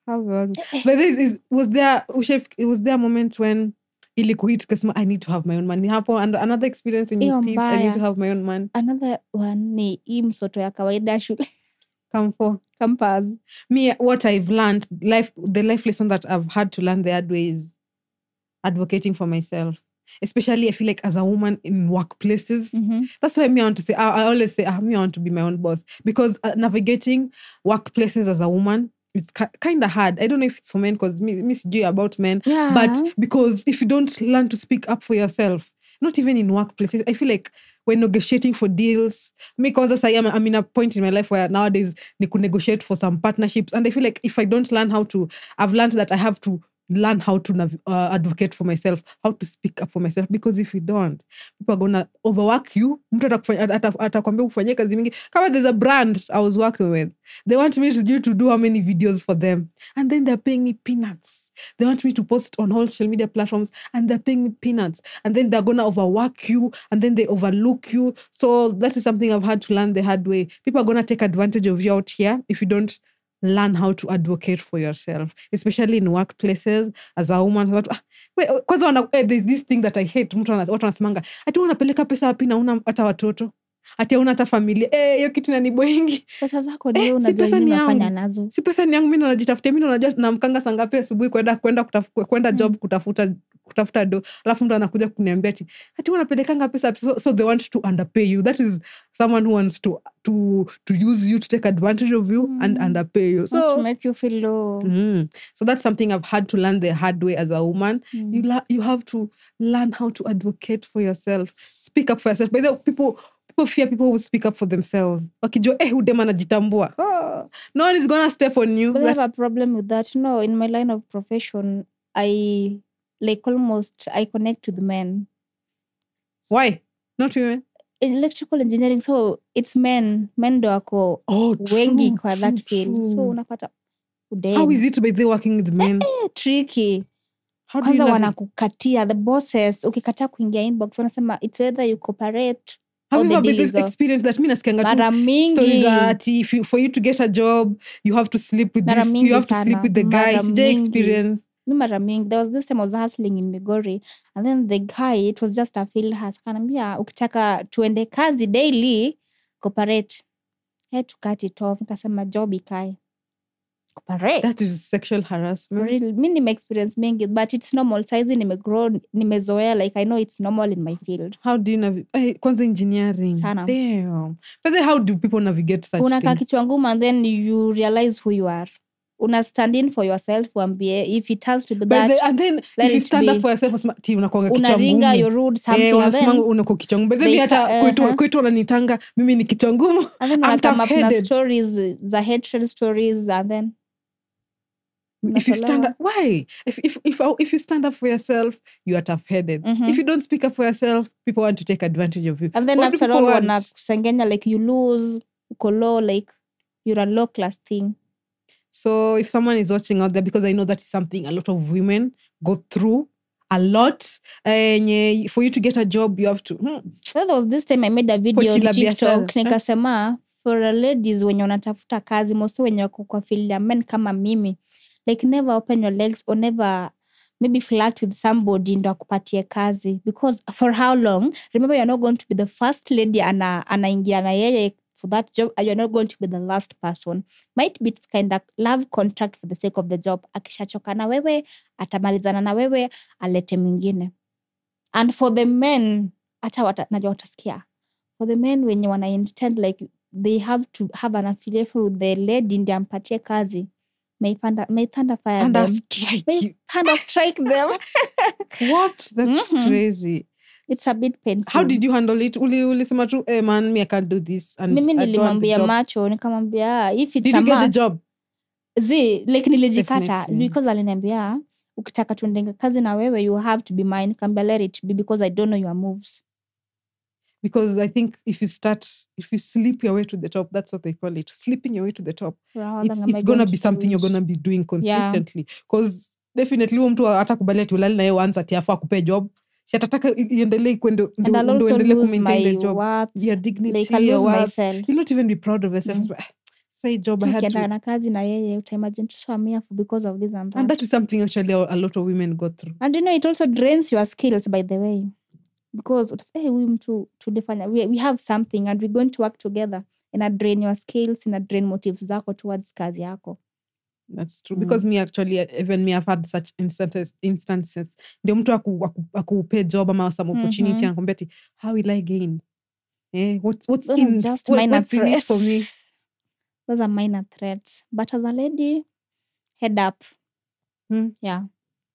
But was there a moment when ilikuhit kasema I need to have my own money? Hapo and another experience in Iyo peace, I need mbaya. to have my own money. Another one ni hii msoto ya kawaida shule. Come for Campus. me, what I've learned, the life lesson that I've had to learn the hard way is advocating for myself. Especially I feel like as a woman in workplaces. That's why me I want to say, I always say, me I want to be my own boss. Because navigating workplaces as a woman, it's kind of hard. I don't know if it's for men because me sijui about men. Yeah. But because if you don't learn to speak up for yourself, not even in workplaces, I feel like when negotiating for deals, me kwanza say I'm in a point in my life where nowadays ni negotiate for some partnerships, and I feel like if I don't learn I've learned that I have to learn how to advocate for myself, how to speak up for myself, because if you don't, people are gonna overwork you. Mtu atakwambia kufanyia kazi mingi. Kama there's a brand I was working with, they want me to do how many videos for them, and then they're paying me peanuts. They want me to post on all social media platforms and they're paying me peanuts, and then they're gonna overwork you and then they overlook you. So that is something I've had to learn the hard way. People are gonna take advantage of you out here if you don't learn how to advocate for yourself, especially in workplaces as a woman. Kwanza there's this thing that I hate. Watu wanasemanga ati unapeleka pesa wapi na una hata watoto, ati una hata familia. Hiyo kitu inaniboingi. Pesa zako ndio unajua nini unafanya nazo. Si pesa ni yangu, mimi najitafutia. Mimi unajua namkanga saa ngapi asubuhi kwenda job kutafuta do, alafu mtu anakuja kuniambia ati unapelekanga pesa. So they want to underpay you. That is someone who wants to use you, to take advantage of you and underpay you. So to make you feel low. So that's something I've had to learn the hard way as a woman. You have to learn how to advocate for yourself, speak up for yourself. By the way, people fear people who speak up for themselves. Wakijua udema anajitambua. No one is gonna step on you. But I have a problem with that. No, in my line of profession, I connect with men. Why? Not women? Electrical engineering, so it's men ndo wako wengi kwa that field. So unapata how is it by they working with men? Tricky. Kwanza wanakukatia the bosses, ukikataa kuingia inbox wanasema it's either you cooperate. Have you ever been this experience that mina sikianga tu stories that for you to get a job you have to sleep with this, you have to sleep with the guy. Sija experience. Mara mingi. There was this time I was hustling in Migori, and then the guy, it was just a field hustle. Kanambia ukitaka tuende kazi daily, cooperate. I had to cut it off. Nikasema job ikae. Cooperate. That is sexual harassment. Really, mi nime experience mingi, but it's normal. Saizi nimegrow, nimezoea, like I know it's normal in my field. How do you navigate? Kwanza engineering. Sana. Damn. But then how do people navigate such things? Unakaa kichwa ngumu and then you realize who you are. Una stand in for yourself, uambie if it has to be that. And then if you stand up for yourself, unakuanga kichwa ngumu. Unaringa, you rude something. Unasimanga unako kichwa ngumu. But then hata kwetu wananitanga mimi ni kichwa ngumu. And then unakama up na stories, za hatred stories, and then if you stand up, why? If you stand up for yourself, you are tough-headed. If you don't speak up for yourself, people want to take advantage of you. And then after all, wanakusengenya like you lose, uko low, like you're a low class thing. So if someone is watching out there, because I know that is something a lot of women go through a lot, for you to get a job, you have to. So there was this time I made a video on TikTok, nikasema for ladies wenye wanatafuta kazi, most wenye wako kwa field ya men kama mimi, like never open your legs or never maybe flirt with somebody ndo akupatie kazi, because for how long? Remember, you're not going to be the first lady anaingia na yeye for that job, and you're not going to be the last person. Might be it's kind of love contract for the sake of the job. Akishachoka na wewe, atamalizana na wewe, alete mwingine. And for the men, hata najua watasikia. For the men, wenye wana intend like they have to have an affiliation with the lady ndio ampatie kazi, may thunder fire Thunder them. strike May you. thunder strike them. What? That's crazy. It's a bit painful. How did you handle it? Ulisema tu, man, me I can't do this. And Mimi I don't want the nilimwambia job. macho, nikamwambia if it's Did a you get the must, job? like nilijikata Definitely. because aliniambia ukitaka tuendenge kazi na wewe you have to be mine. Nikamwambia let it be because I don't know your moves. Because I think if you sleep your way to the top, that's what they call it. Sleeping your way to the top. It's gonna be something you're gonna be doing consistently. Because definitely huyo mtu hatakubali ati ulali na yeye once ati afa akupe job. Si atataka iendelee kwenda and I'll also endelee lose kumaintain the my job. worth. Your dignity, Like I your lose worth. myself. You'll not even be proud of yourself. Say job I had Ukienda to. na kazi na yeye utaimagine tushamia because of this and that. And that is something actually a lot of women go through. And it also drains your skills, by the way. Because huyu mtu tulifanya, we have something and we're going to work together. Ina drain your skills, ina drain motives zako towards kazi yako. That's true. Because me actually, even me, I've had such instances. Ndio mtu akupe job ama some opportunity anakwambia ati, how will I gain? What's in just what, minor what's in it for me? Those are minor threats. But as a lady, head up. Yeah.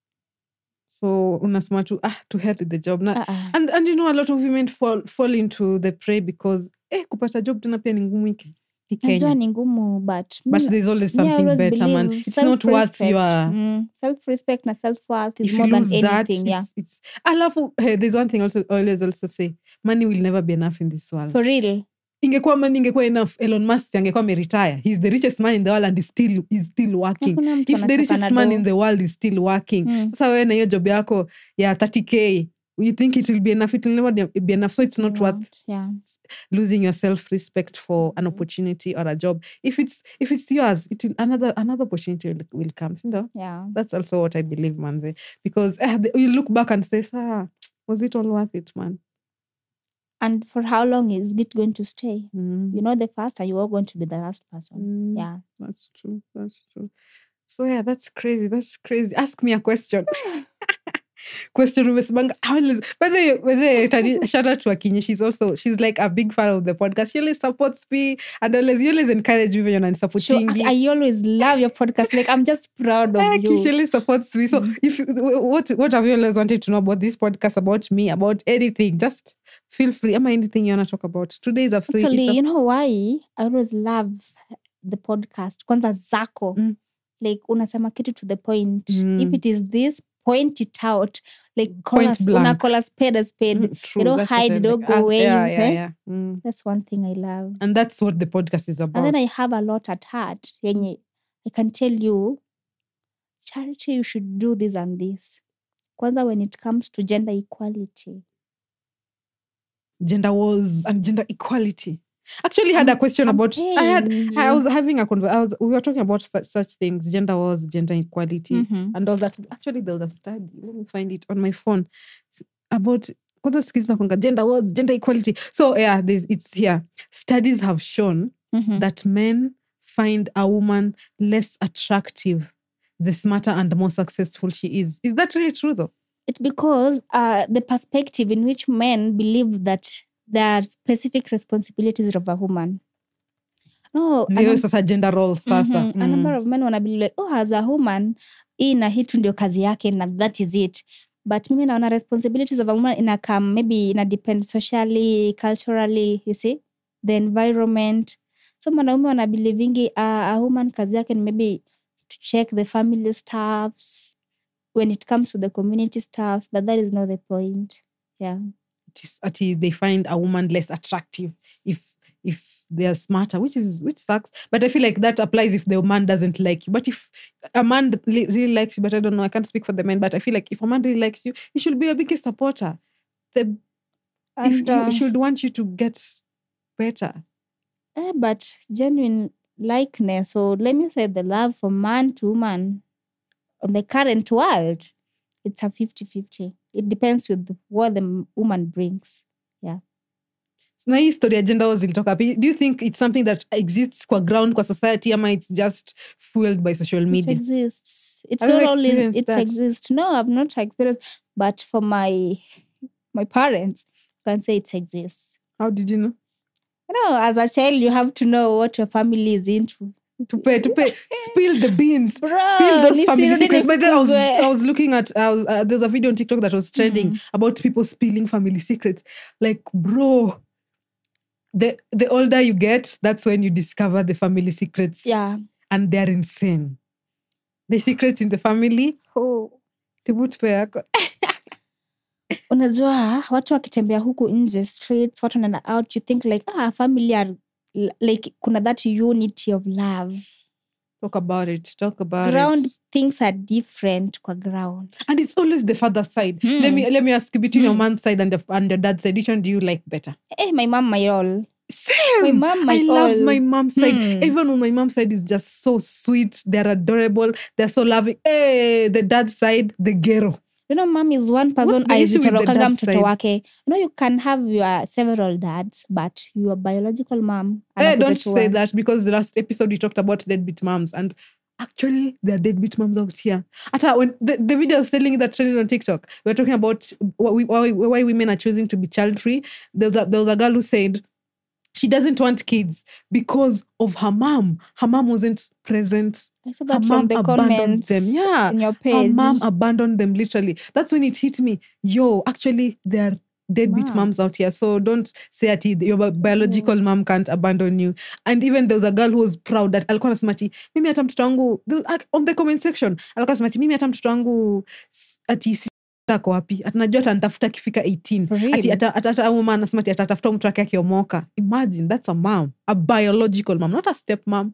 So unasema tu to help with the job. And a lot of women fall into the prey because kupata job tena pia ni ngumu hiki. Najua ni ngumu but there's always something better, man. It's not worth your self-respect na self-worth is if more you than lose anything. That, it's alafu there's one thing I always also say, money will never be enough in this world. For real. Ingekuwa money ingekuwa enough, Elon Musk angekuwa retire. He's the richest man in the world and he's still working. If the richest man in the world is still working, sasa wewe na hiyo job yako ya 30k, you think it will be enough? It will never be enough. So it's not worth losing your self-respect for an opportunity or a job. If it's yours, it will another opportunity will come. Yeah. That's also what I believe, Manze. Because you look back and say, was it all worth it, man? And for how long is it going to stay? The faster you are going to be the last person. Yeah. That's true. So yeah, that's crazy. Ask me a question. Question umesimanga. By the way, shout out to Akinyi. She's like a big fan of the podcast. She always supports me and you always encourage me when you're supporting me. I always love your podcast. Like, I'm just proud of you. She always supports me. So what have you always wanted to know about this podcast, about me, about anything? Just feel free. Am I anything you want to talk about? Today is a free. Actually, you know why? I always love the podcast. Kwanza zako. Like, unasema kitu to the point. If it is this, point it out. Like, call a spade a spade. True, you don't hide, you don't go ways. Yeah. That's one thing I love. And that's what the podcast is about. And then I have a lot at heart. I can tell you, Charity, you should do this and this. Kwanza when it comes to gender equality. Gender wars and gender equality. Actually had a question about I was having a conversation. We were talking about such things, gender wars, gender equality, and all that. Actually, there was a study. Let me find it on my phone about gender wars, gender equality. So yeah, it's here. Studies have shown that men find a woman less attractive the smarter and more successful she is. Is that really true though? It's because the perspective in which men believe that there are specific responsibilities of a woman. No, sasa gender roles sasa. A number of men wanna believe like, as a woman, hii tu ndio kazi yake and that is it. But mimi naona responsibilities of a woman maybe depend socially, culturally, you see, the environment. So wanaume wana believing a woman kazi yake ni maybe to check the family stuffs when it comes to the community stuffs, but that is not the point. Yeah. They find a woman less attractive if they are smarter, which sucks. But I feel like that applies if the man doesn't like you. But if a man really likes you, but I don't know, I can't speak for the men, but I feel like if a man really likes you, he should be your biggest supporter. He should want you to get better. But genuine likeness, so let me say the love from man to woman on the current world, it's a 50-50. It depends with what the woman brings. Yeah. Na hii story ya gender wars ilitoka wapi? Do you think it's something that exists kwa ground kwa society ama it's just fueled by social media? It exists. It's Have you not only experienced it that? exists. No, I've not experienced, but for my parents, I can say it exists. How did you know? As a child, you have to know what your family is into. To pay, spill the beans, Bro, spill those family nisirudi secrets. But then nikuzwe. I was looking at, there's a video on TikTok that was trending about people spilling family secrets. Like, bro, the older you get, that's when you discover the family secrets. Yeah. And they're insane. The secrets in the family. Oh. Tibutupe yako. Unajua watu wakitembea huku nje streets, watu wanaenda out, you think like family are like kuna that unity of love. Talk about it. Ground things are different kwa ground. And it's always the father side. Let me ask you, between your mom's side and your dad's side, which one do you like better? My mom, my all. Same. My mom, my I all. love my mom's side. Even when my mom's side is just so sweet, they're adorable, they're so loving. The dad's side, the ghetto. Mom is one person aijitorokanga mtoto wake. You can have your several dads, but your biological mom. Don't say that, because the last episode we talked about deadbeat moms, and actually there are deadbeat moms out here. When the video I was telling you that trending on TikTok, we were talking about why women are choosing to be child-free. There was a girl who said she doesn't want kids because of her mom. Her mom wasn't present. I saw that from the comments in your page. Her mom abandoned them, literally. That's when it hit me. Actually, there are deadbeat moms out here. So don't say that your biological mom can't abandon you. And even there was a girl who was proud that alikuwa nasema ati mimi hata mtoto wangu, on the comment section, alikuwa nasema ati mimi hata mtoto wangu ati ako wapi? Atanajua atanitafuta akifika 18. Ati ata mama anasema ati atatafuta mtu wake akiomoka. Imagine, that's a mom. A biological mom, not a step mom.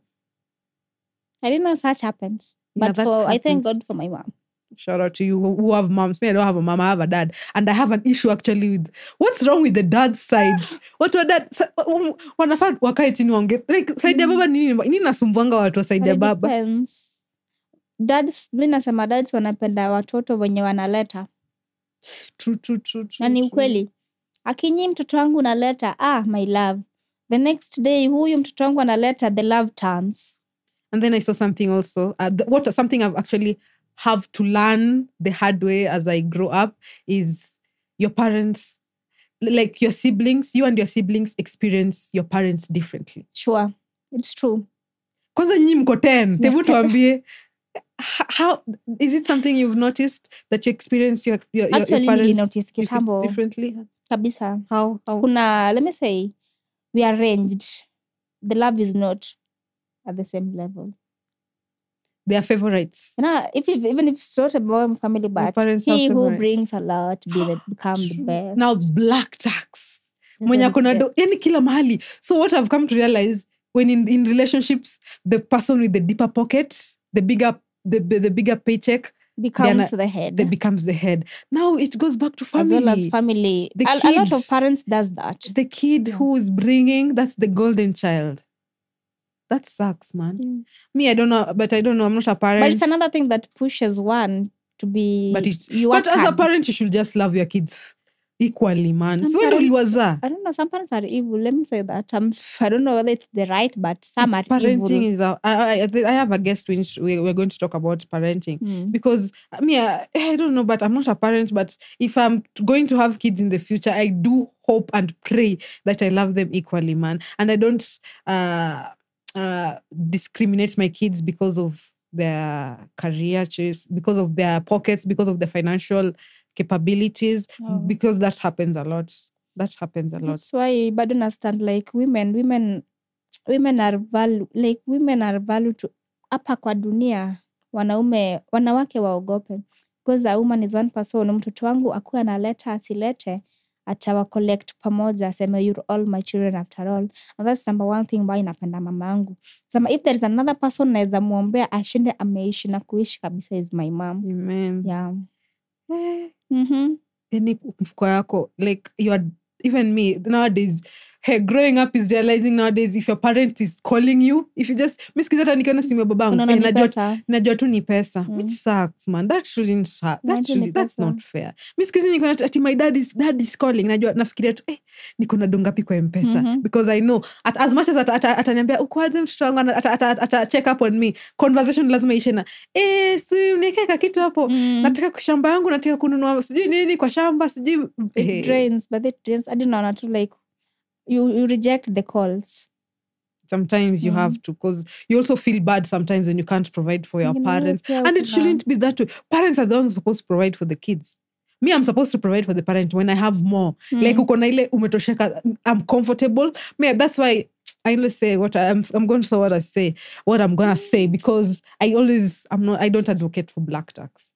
I didn't know such happened. But I thank God for my mom. Shout out to you who have moms. Me, I don't have a mom, I have a dad. And I have an issue actually with what's wrong with the dad's side. What wa dad wanafaa wakae chini waongee. Like side ya baba nini nasumbuanga watu wa side ya baba? Depends. Dads, mimi nasema dads wanapenda watoto wenye wanaleta. True. Na ni ukweli. Akinyi mtoto wangu analeta, my love. The next day huyu mtoto wangu analeta, the love turns. And then I saw something also. Something I've actually have to learn the hard way as I grow up is your parents, like your siblings, you and your siblings experience your parents differently. Sure, it's true. Kwanza nyinyi mko 10. Tebu tuambie, how is it something you've noticed that you experience your parents differently? Kabisa. How? Kuna, let me say, we are arranged. The love is not at the same level. They are favorites. Even if it's not about my family, but he who brings a lot become the best. Now, black tax. Mwenye kuna yani kila mahali. So what I've come to realize, when in relationships, the person with the deeper pocket, the bigger paycheck becomes the head. That becomes the head. Now it goes back to family. As well as family. A lot of parents does that. The kid who is bringing, that's the golden child. That sucks, man. Me, I don't know. I'm not a parent. But it's another thing that pushes one to be. But as a parent, you should just love your kids equally, man. So when was that? I don't know. Some parents are evil. Let me say that. I don't know whether it's the right, but some are parenting evil. I have a guest which we're going to talk about parenting because I don't know, but I'm not a parent. But if I'm going to have kids in the future, I do hope and pray that I love them equally, man, and I don't discriminate my kids because of their career choice, because of their pockets, because of their financial capabilities, because that happens a lot. That's why bado understand like women are value, like women are value to hapa kwa dunia. Wanawake waogope, because a woman is one person. Mtoto wangu akuwa analeta asilete, atawa collect pamoja, aseme you're all my children after all. And that's number one thing why napenda mama yangu. Sema if there is another person naweza muombea ashinde ameishi na kuishi kabisa is my mom. Amen. Yeah. Yani mfuko yako, like you are, even me nowadays, hey, growing up is realizing nowadays if your parent is calling you, if you just misikiza hata nikiona simu ya babangu najua tu ni pesa, which sucks man. That shouldn't that's not fair. Misikiza niko ati my dad is calling, najua nafikiria tu niko na dongapi kwa M-Pesa, because I know as much as ataniambia ukwaje mtoto wangu ata check up on me, conversation lazima ishe na si uniwekeka kitu hapo, nataka kushamba yangu, nataka kununua sijui nini kwa shamba sijui. It drains, but it drains. I don't know, not to like you reject the calls. Sometimes you have to, because you also feel bad sometimes when you can't provide for your parents, and it shouldn't be that way. Parents are the ones supposed to provide for the kids. Me, I'm supposed to provide for the parent when I have more. Like uko na ile umetosheka, I'm comfortable. Me, that's why I always say what I'm going to say what I'm going to say, because I don't advocate for black tax.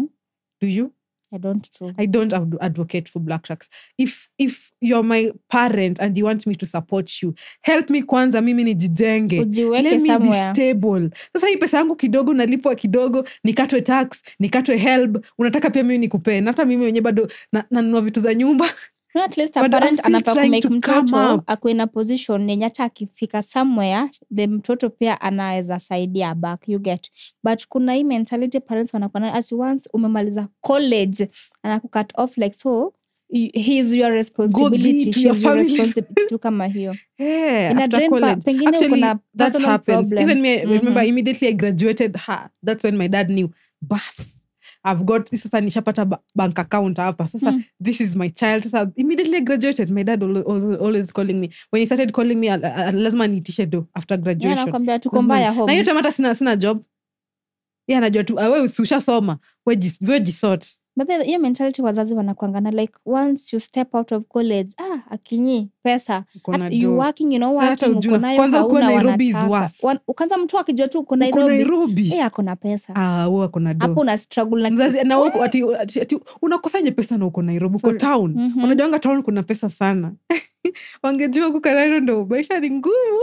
Do you? I don't too. I don't advocate for black tax. If you're my parent and you want me to support you, help me kwanza mimi nijijenge. Let me be stable. Sasa hii pesa yangu kidogo nalipwa kidogo, nikatwe tax, nikatwe help, unataka pia mimi nikupe. Na hata mimi wenyewe bado nanunua vitu za nyumba. At least a parent anapa kumake mtoto ako in a position yenye hata akifika somewhere the mtoto pia anaweza saidia back, you get. But kuna hii mentality parents wanakuwa at once umemaliza college anakucut off like so he's your responsibility to your responsibility to kama hiyo. In after college actually that happens problems. Even me remember immediately I graduated that's when my dad knew bas I've got sasa nishapata bank account hapa sasa this is my child. Sasa immediately I graduated, my dad always calling me. When he started calling me lazima niitishe do after graduation. Nakwambia tuko mbaya home. Na hiyo time hata sina job. Anajua tu wewe ushasoma, wewe jisort. But then your mentality wazazi wanakuangana like once you step out of college akinyi pesa you working working uko nayo kwanza uko Nairobi is worth. Kwanza mtu akijua tu uko Nairobi ako na pesa wewe ako na do hapo una struggle na mzazi na wewe ati unakosaje pesa na uko Nairobi uko town. Unajuanga town kuna pesa sana. Wangejua uko Nairobi ndo maisha ni ngumu.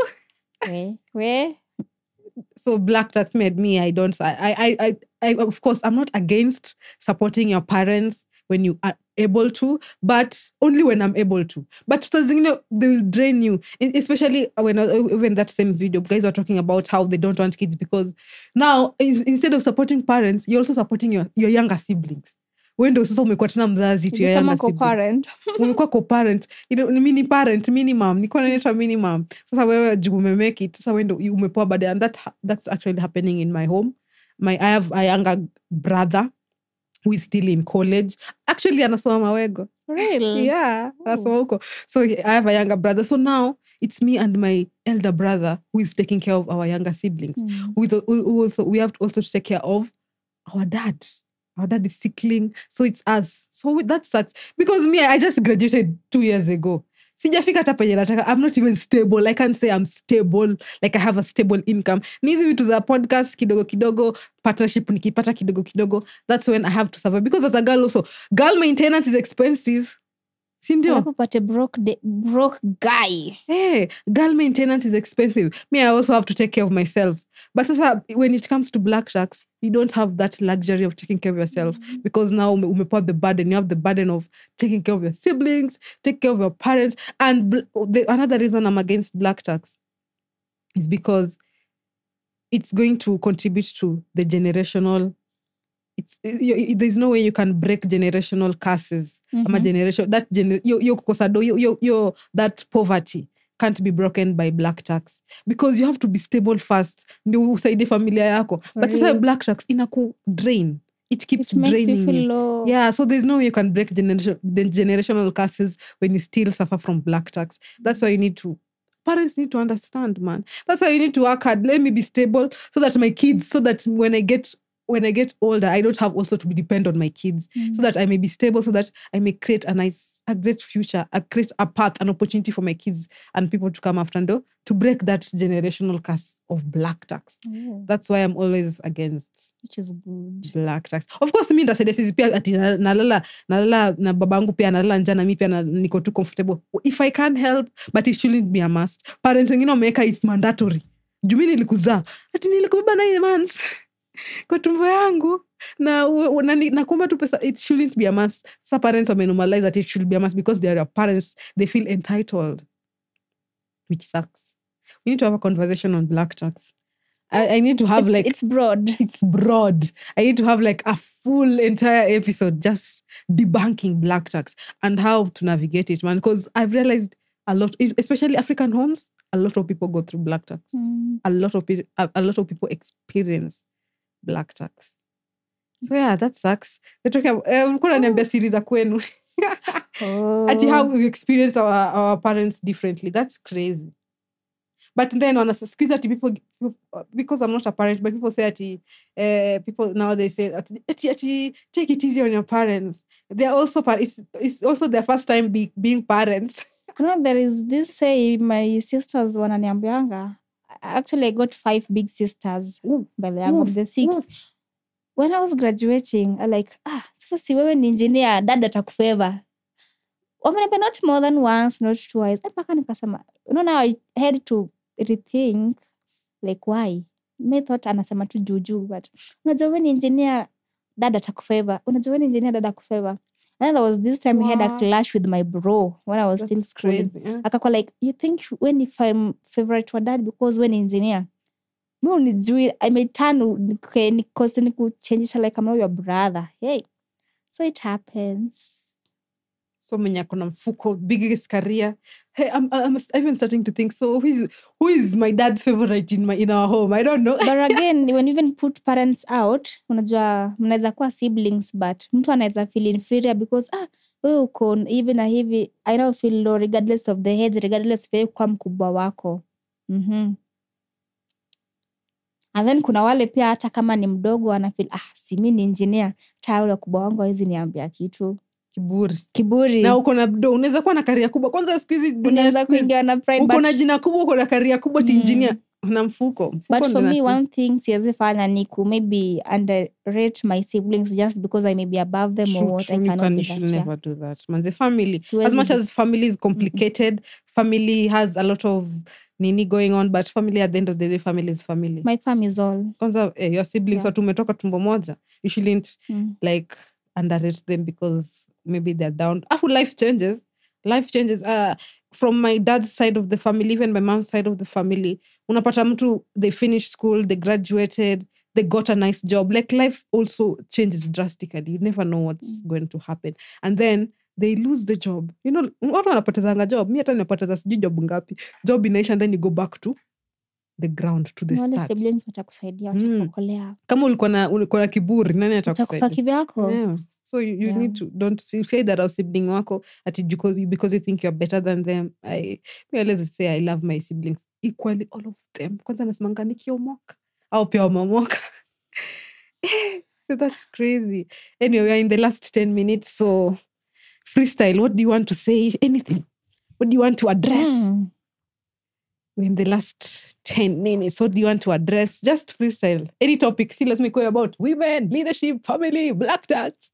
we So black tax made me I of course I'm not against supporting your parents when you are able to, but only when I'm able to. But they will drain you, especially when that same video guys are talking about how they don't want kids because now instead of supporting parents you're also supporting your younger siblings. Wendo sasa umekuwa tena mzazi tu ya younger siblings. Umekuwa co-parent. Mini parent, mini mom. Niko naitwa mini mom. Sasa wewe juu umemake it. Sasa wendo umepoa baadaye, and that's actually happening in my home. I have a younger brother who is still in college. Actually anasoma Mawego. Really? Yeah, anasoma huko. So I have a younger brother. So now it's me and my elder brother who is taking care of our younger siblings. We have to also take care of our dad. Our dad is sickling, so it's us. So that sucks. Because me, I just graduated 2 years ago. Sijafika hata penye nataka. I'm not even stable. I can't say I'm stable. Like I have a stable income. Ni hizi vitu za podcast kidogo kidogo, partnership nikipata kidogo kidogo. That's when I have to survive. Because as a girl also, girl maintenance is expensive. Sindio? Unapopata broke guy. Hey, girl maintenance is expensive. Me, I also have to take care of myself. But sasa, when it comes to black tax, you don't have that luxury of taking care of yourself because now umepewa the burden. You have the burden of taking care of your siblings, take care of your parents. And another reason I'm against black tax is because it's going to contribute to the generational. There's no way you can break generational curses. Ama generation that poverty can't be broken by black tax because you have to be stable first ndio usaidie familia yako. But sasa black tax inaku drain. It keeps draining you feel low. Yeah, so there's no way you can break the generational curses when you still suffer from black tax. That's why parents need to understand, man. That's why you need to work hard. Let me be stable so that my kids, so that when I get older, I don't have also to be dependent on my kids, so that I may be stable, so that I may create a great future, create a path, an opportunity for my kids and people to come after and to break that generational curse of black tax. That's why I'm always against. Which is good. Black tax. Of course, mi ndasaidia sisi pia ati nalala na babangu pia nalala njana mi pia niko too comfortable. If I can't help, but it shouldn't be a must. Parents wengine wameweka it's mandatory. Juu mi nilikuzaa. Ati nilikubeba 9 months. Kwa tumbo yangu na kuomba tu pesa. It shouldn't be a must. Some parents normalize that it should be a must because they are your parents. They feel entitled. which sucks. We need to have a conversation on black tax. I need to have it's broad. It's broad. I need to have like a full entire episode just debunking black tax and how to navigate it, man. Because I've realized a lot, especially African homes, a lot of people go through black tax. A lot of people experience black tax. So yeah, that sucks. We're talking about kuna niambia siri za kwenu. Ati how we experience our parents differently. That's crazy. But then on a squeeze at people, because I'm not a parent, but people say people nowadays say take it easy on your parents. They're also it's also their first time being parents. There is this say my sisters wananiambianga. Actually, I got 5 big sisters, but I'm of the 6th. When I was graduating, I like, sasa si wewe ni engineer, dad atakufavor. Wameniambia not more than once, not twice. Mpaka nikasema, now I had to rethink, like why? Me thought anasema tu juju, but unajua wewe ni engineer, dad atakufavor. Unajua wewe ni engineer, dad atakufavor. And then there was this time we had a clash with my bro when I was still schooling. Akakuwa like, you think if I'm favorite wa dad because when engineer? No, I made turn because ni kuchangisha like I'm not your brother. Hey. So it happens. So mwenye kuna mfuko, biggest career. Hey, I'm even starting to think, so who is my dad's favorite in our home? I don't know. But again, when you even put parents out, unajua mnaweza kuwa siblings, but mtu anaweza feel inferior because wewe uko even na hivi, I don't feel low regardless of the age, regardless of kwa mkubwa wako. And then kuna wale pia hata kama ni mdogo anafeel si mimi ni engineer, tayari wakubwa wangu hawezi niambia kitu. Kiburi. Na uko na unaweza kuwa na career kubwa. Kwanza siku hizi unaweza kuingia na pride. Uko na jina kubwa, uko na career kubwa engineer na mfuko. But for me, one thing siwezi fanya ni maybe underrate my siblings just because I may be above them or what. I cannot do that. You never do that. Man, the family, as much as family is complicated, family has a lot of nini going on, but family at the end of the day, family is family. My family is all. Kwanza your siblings watu umetoka tumbo moja. You shouldn't like underrate them because maybe they're down. After life changes. From my dad's side of the family, even my mom's side of the family, unapata mtu, they finished school, they graduated, they got a nice job. Like life also changes drastically. You never know what's going to happen. And then they lose the job. You know, watu wanapotezanga job. Mi hata ninapoteza sijui job ngapi. Job inaisha and then you go back to the ground, to the start. Wale siblings watakusaidia, watakukolea. Kama ulikuwa na kiburi, nani atakusaidia? Utakufa kivyako. Yeah. So you need to, don't say that our sibling wako because you think you're better than them. I always say I love my siblings equally, all of them. Kwanza nasemanga nikiomoka au pia wamomoka. So that's crazy. Anyway, we are in the last 10 minutes, so freestyle. What do you want to say? Anything? What do you want to address? We're in the last 10 minutes. What do you want to address? Just freestyle. Any topic. See, let's make way about women, leadership, family, black tax.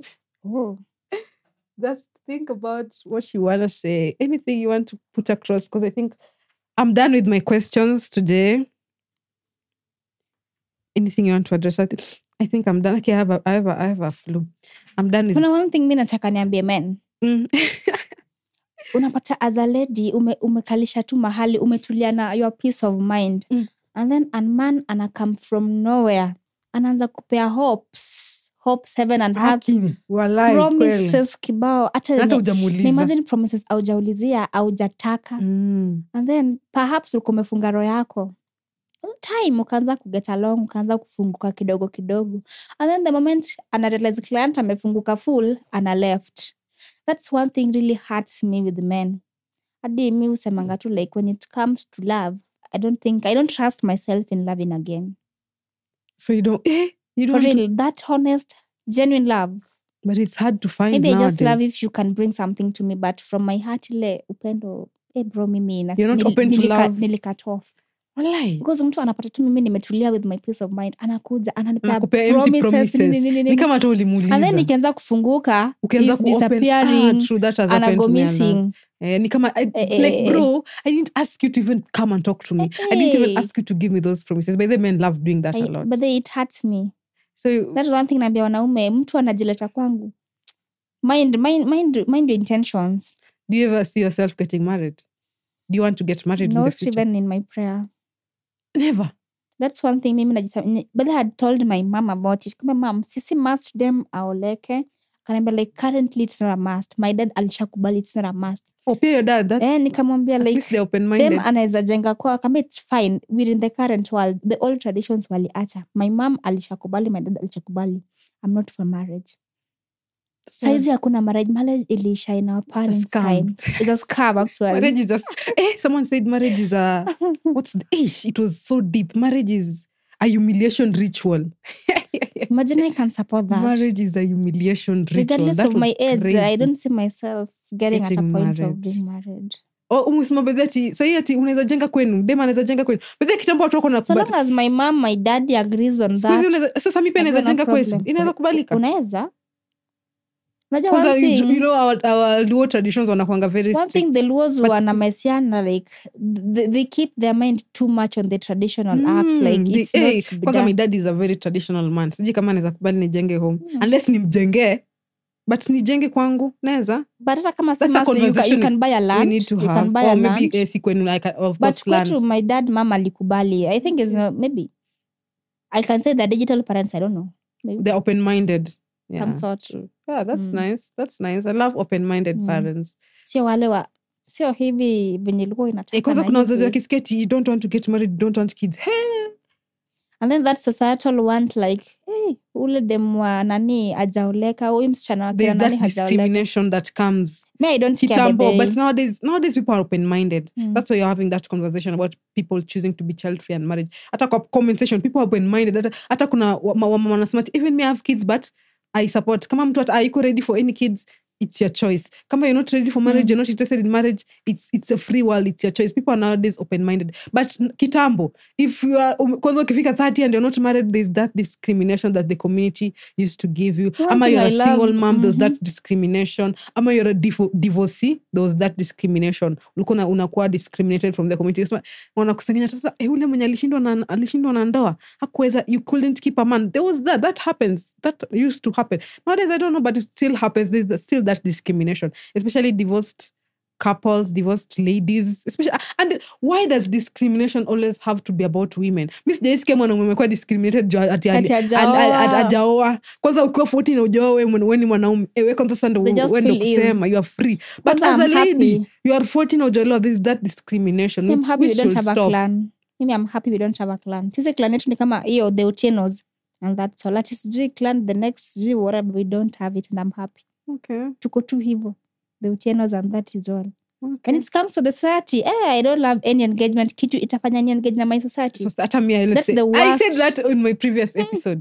Just think about what you want to say. Anything you want to put across. Because I think I'm done with my questions today. Anything you want to address? I think I'm done. Okay, I have a flu. I'm done with... Kuna one thing mimi nataka niambie men. Unapata as a lady umekalisha tu mahali, umetulia na your peace of mind. And then a man come from nowhere anaanza kupea hopes heaven and earth. Promises kibao hata hujamuuliza. Imagine promises haujaulizia, haujataka. And then perhaps uko umefunga roho yako. Time ukaanza kuget along, ukaanza kufunguka kidogo kidogo. And then the moment ana realize client amefunguka full, ana left. That's one thing really hurts me with men. Hadi mi usemanga tu like when it comes to love, I don't trust myself in loving again. So you don't for real, that honest, genuine love. But it's hard to find maybe nowadays. I just love if you can bring something to me, but from my heart ile upendo, bro mimi you're not open to love. Nilicut off. Walai. Because mtu anapata tu mimi nimetulia with my peace of mind, anakuja ananipea promises. Ni kama tu ulimuuliza. And then nikianza kufunguka, he's disappearing. True, that has happened to me. Missing. Ni kama like bro, I didn't ask you to even come and talk to me. I didn't even ask you to give me those promises. But the men love doing that a lot. But it hurts me. So that's one thing naambia wanaume, mtu anajileta kwangu. Mind your intentions. Do you ever see yourself getting married? Do you want to get married in the Not future? even in my prayer. Never. That's one thing mimi najisema. But I had told my mom about it. Kama mom, sisi must dem aoleke. Kaniambia like currently it's not a must. My dad alishakubali it's not a must. Oh, pay your dad. That's Nikamwambia at like least they're open-minded. dem anaweza jenga kwa kama it's fine. We're in the current world. The old traditions waliacha. My mom alishakubali, my dad alishakubali. I'm not for marriage. Saizi hakuna marriage. Marriage ilisha in our parents' time. It's a scam actually. Marriage is someone said marriage is a it was so deep. Marriage is a humiliation ritual. Imagine I can support that. Marriage is a humiliation ritual. Regardless of my age, crazy. I don't see myself getting at a point married. of being married. Umesema bedhati sahi ati unaweza jenga kwenu, dem anaweza jenga kwenu. Bedhati kitambo watu wako na so long as my mom, my daddy agrees on that. Sasa mimi pia naweza jenga kwetu. Inaweza kubalika. Unaweza? Unajua one thing, you know our Luo traditions wanakuanga very strict. One thing the Luos wanamesiana like they keep their mind too much on the traditional acts like it's not kwanza my dad is a very traditional man. Siji kama anaweza kubali nijenge home unless nimjengee. But nijenge kwangu naweza. But hata kama si must you can buy a land. We need to you have. Can buy a maybe land. Si kwenu of but course land. But my dad mama alikubali. I think is maybe I can say the digital parents, I don't know. Maybe. They're open-minded. Yeah. Some sort. Yeah, that's nice. That's nice. I love open-minded parents. Sio wale sio hivi venye ilikuwa inataka. Kwanza kuna wazazi wakisiketi, you don't want to get married, you don't want kids. Hey. And then that societal want like, hey, ule demwa nani ajaoleka, huyu msichana wake nani hajaoleka. There's that discrimination that comes. Me, I don't care. But nowadays people are open-minded. That's why you're having that conversation about people choosing to be child-free and marriage. Hata kwa compensation, people are open-minded. Hata kuna wamama wanasema, even me have kids, but I support. Kama mtu ayuko ready for any kids, it's your choice. Kama you're not ready for marriage, you're not interested in marriage, it's a free world, it's your choice. People are nowadays open-minded. But kitambo, if you are kwanza ukifika 30 and you're not married, there's that discrimination that the community used to give you. Ama you're a single mom, there's that discrimination. Ama you're a divorcee, there was that discrimination. Ulikuwa unakuwa discriminated from the community. Wanakusengenya sasa, ule mwenye alishindwa na ndoa, hakuweza, you couldn't keep a man. There was that happens. That used to happen. Nowadays, I don't know, but it still happens. There's still that discrimination, especially divorced couples, divorced ladies, especially. And why does discrimination always have to be about women? Miss Daisy came on umekuwa discriminated ati ajaoa. Kwanza ukiwa 14 na ujaoa wewe ni mwanaume. Ewe kwanza sasa ndio uende kusema you are free. But as a lady, you are 14 na ujaoa, there is that discrimination. I'm happy we don't have a clan. Mimi I'm happy we don't have a clan. Sisi clan yetu ni kama hiyo the Otieno's and that's all. That is G clan, the next G whatever, we don't have it and I'm happy. Okay. Tuko tu hivyo. The Otieno's and that is all. Okay. When it comes to the society, I don't love any engagement. Kitu itafanya ni engage na my society. So that's the worst. I said that in my previous episode.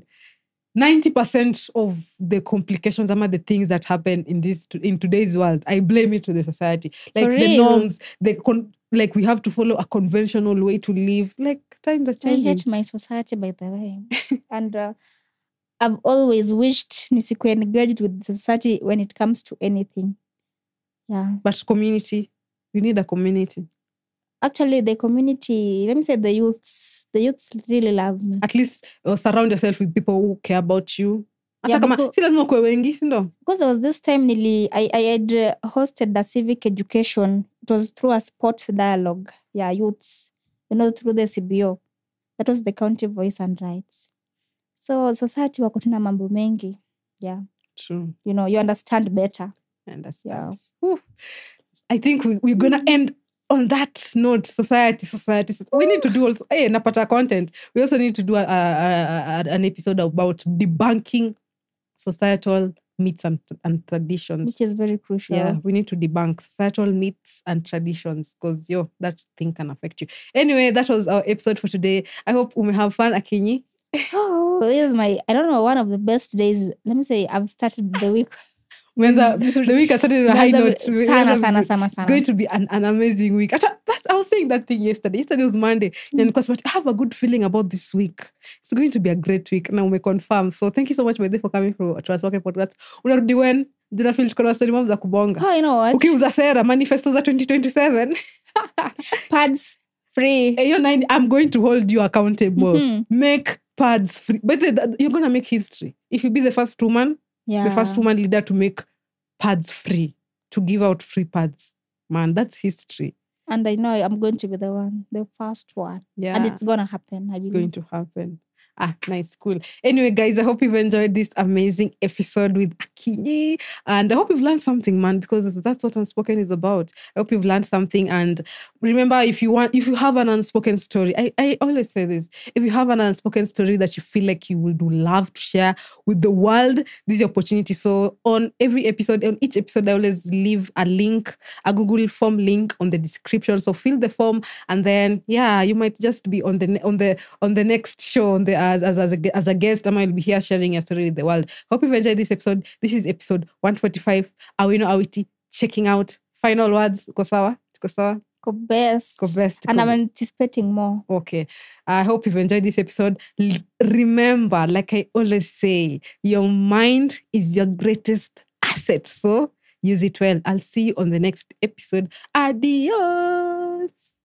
90% of the complications, the things that happen in today's world, I blame it to the society. Like the norms, like we have to follow a conventional way to live. Like times are changing. I hate my society, by the way. And I've always wished nisikuwe engaged with the society when it comes to anything. Yeah. But community, you need a community. Actually, the community, let me say the youths really love me. At least surround yourself with people who care about you. Yeah, si lazima kuwe wengi, sindo? Because there was this time I had hosted a civic education. It was through a sports dialogue. Yeah, youths, through the CBO. That was the County Voice and Rights. So society wako tuna mambo mengi. Yeah. True. You understand better. I understand. Yeah. I think we're gonna end on that note. Society. We need to do also napata content. We also need to do an episode about debunking societal myths and traditions, which is very crucial. Yeah, we need to debunk societal myths and traditions because that thing can affect you. Anyway, that was our episode for today. I hope we have fun, Akinyi. This is I don't know, one of the best days. Let me say, I've started the week. The week I started on a high note. Sana. It's going to be an amazing week. I was saying that thing yesterday. Yesterday was Monday. And because I have a good feeling about this week. It's going to be a great week. Now we confirm. So thank you so much, Baidhi, for coming for Transwalking Podcast. Unarudi when? Juna feel tuko na story mob za kubonga. Oh, you know what? Ukiuza sera, manifesto za 2027. Pads free. I'm going to hold you accountable. Mm-hmm. Make pads free. But you're going to make history. If you be the first woman, the first woman leader to make pads free, to give out free pads. Man, that's history. And I know I'm going to be the first one. Yeah. And it's going to happen, I It's believe. going to happen. Nice, cool. Anyway, guys, I hope you've enjoyed this amazing episode with Akinyi. And I hope you've learned something, man, because that's what Unspoken is about. I hope you've learned something. And remember, if you have an unspoken story, I always say this. If you have an unspoken story that you feel like you would love to share with the world, this is your opportunity. So on each episode, I always leave a link, a Google form link on the description. So fill the form, and then you might just be on the next show as a guest. I might be here sharing your story with the world. Hope you've enjoyed this episode. This is episode 145. Awino Awiti checking out. Final words. Uko sawa? Go best. And I'm anticipating more. Okay. I hope you've enjoyed this episode. Remember, like I always say, your mind is your greatest asset. So use it well. I'll see you on the next episode. Adios.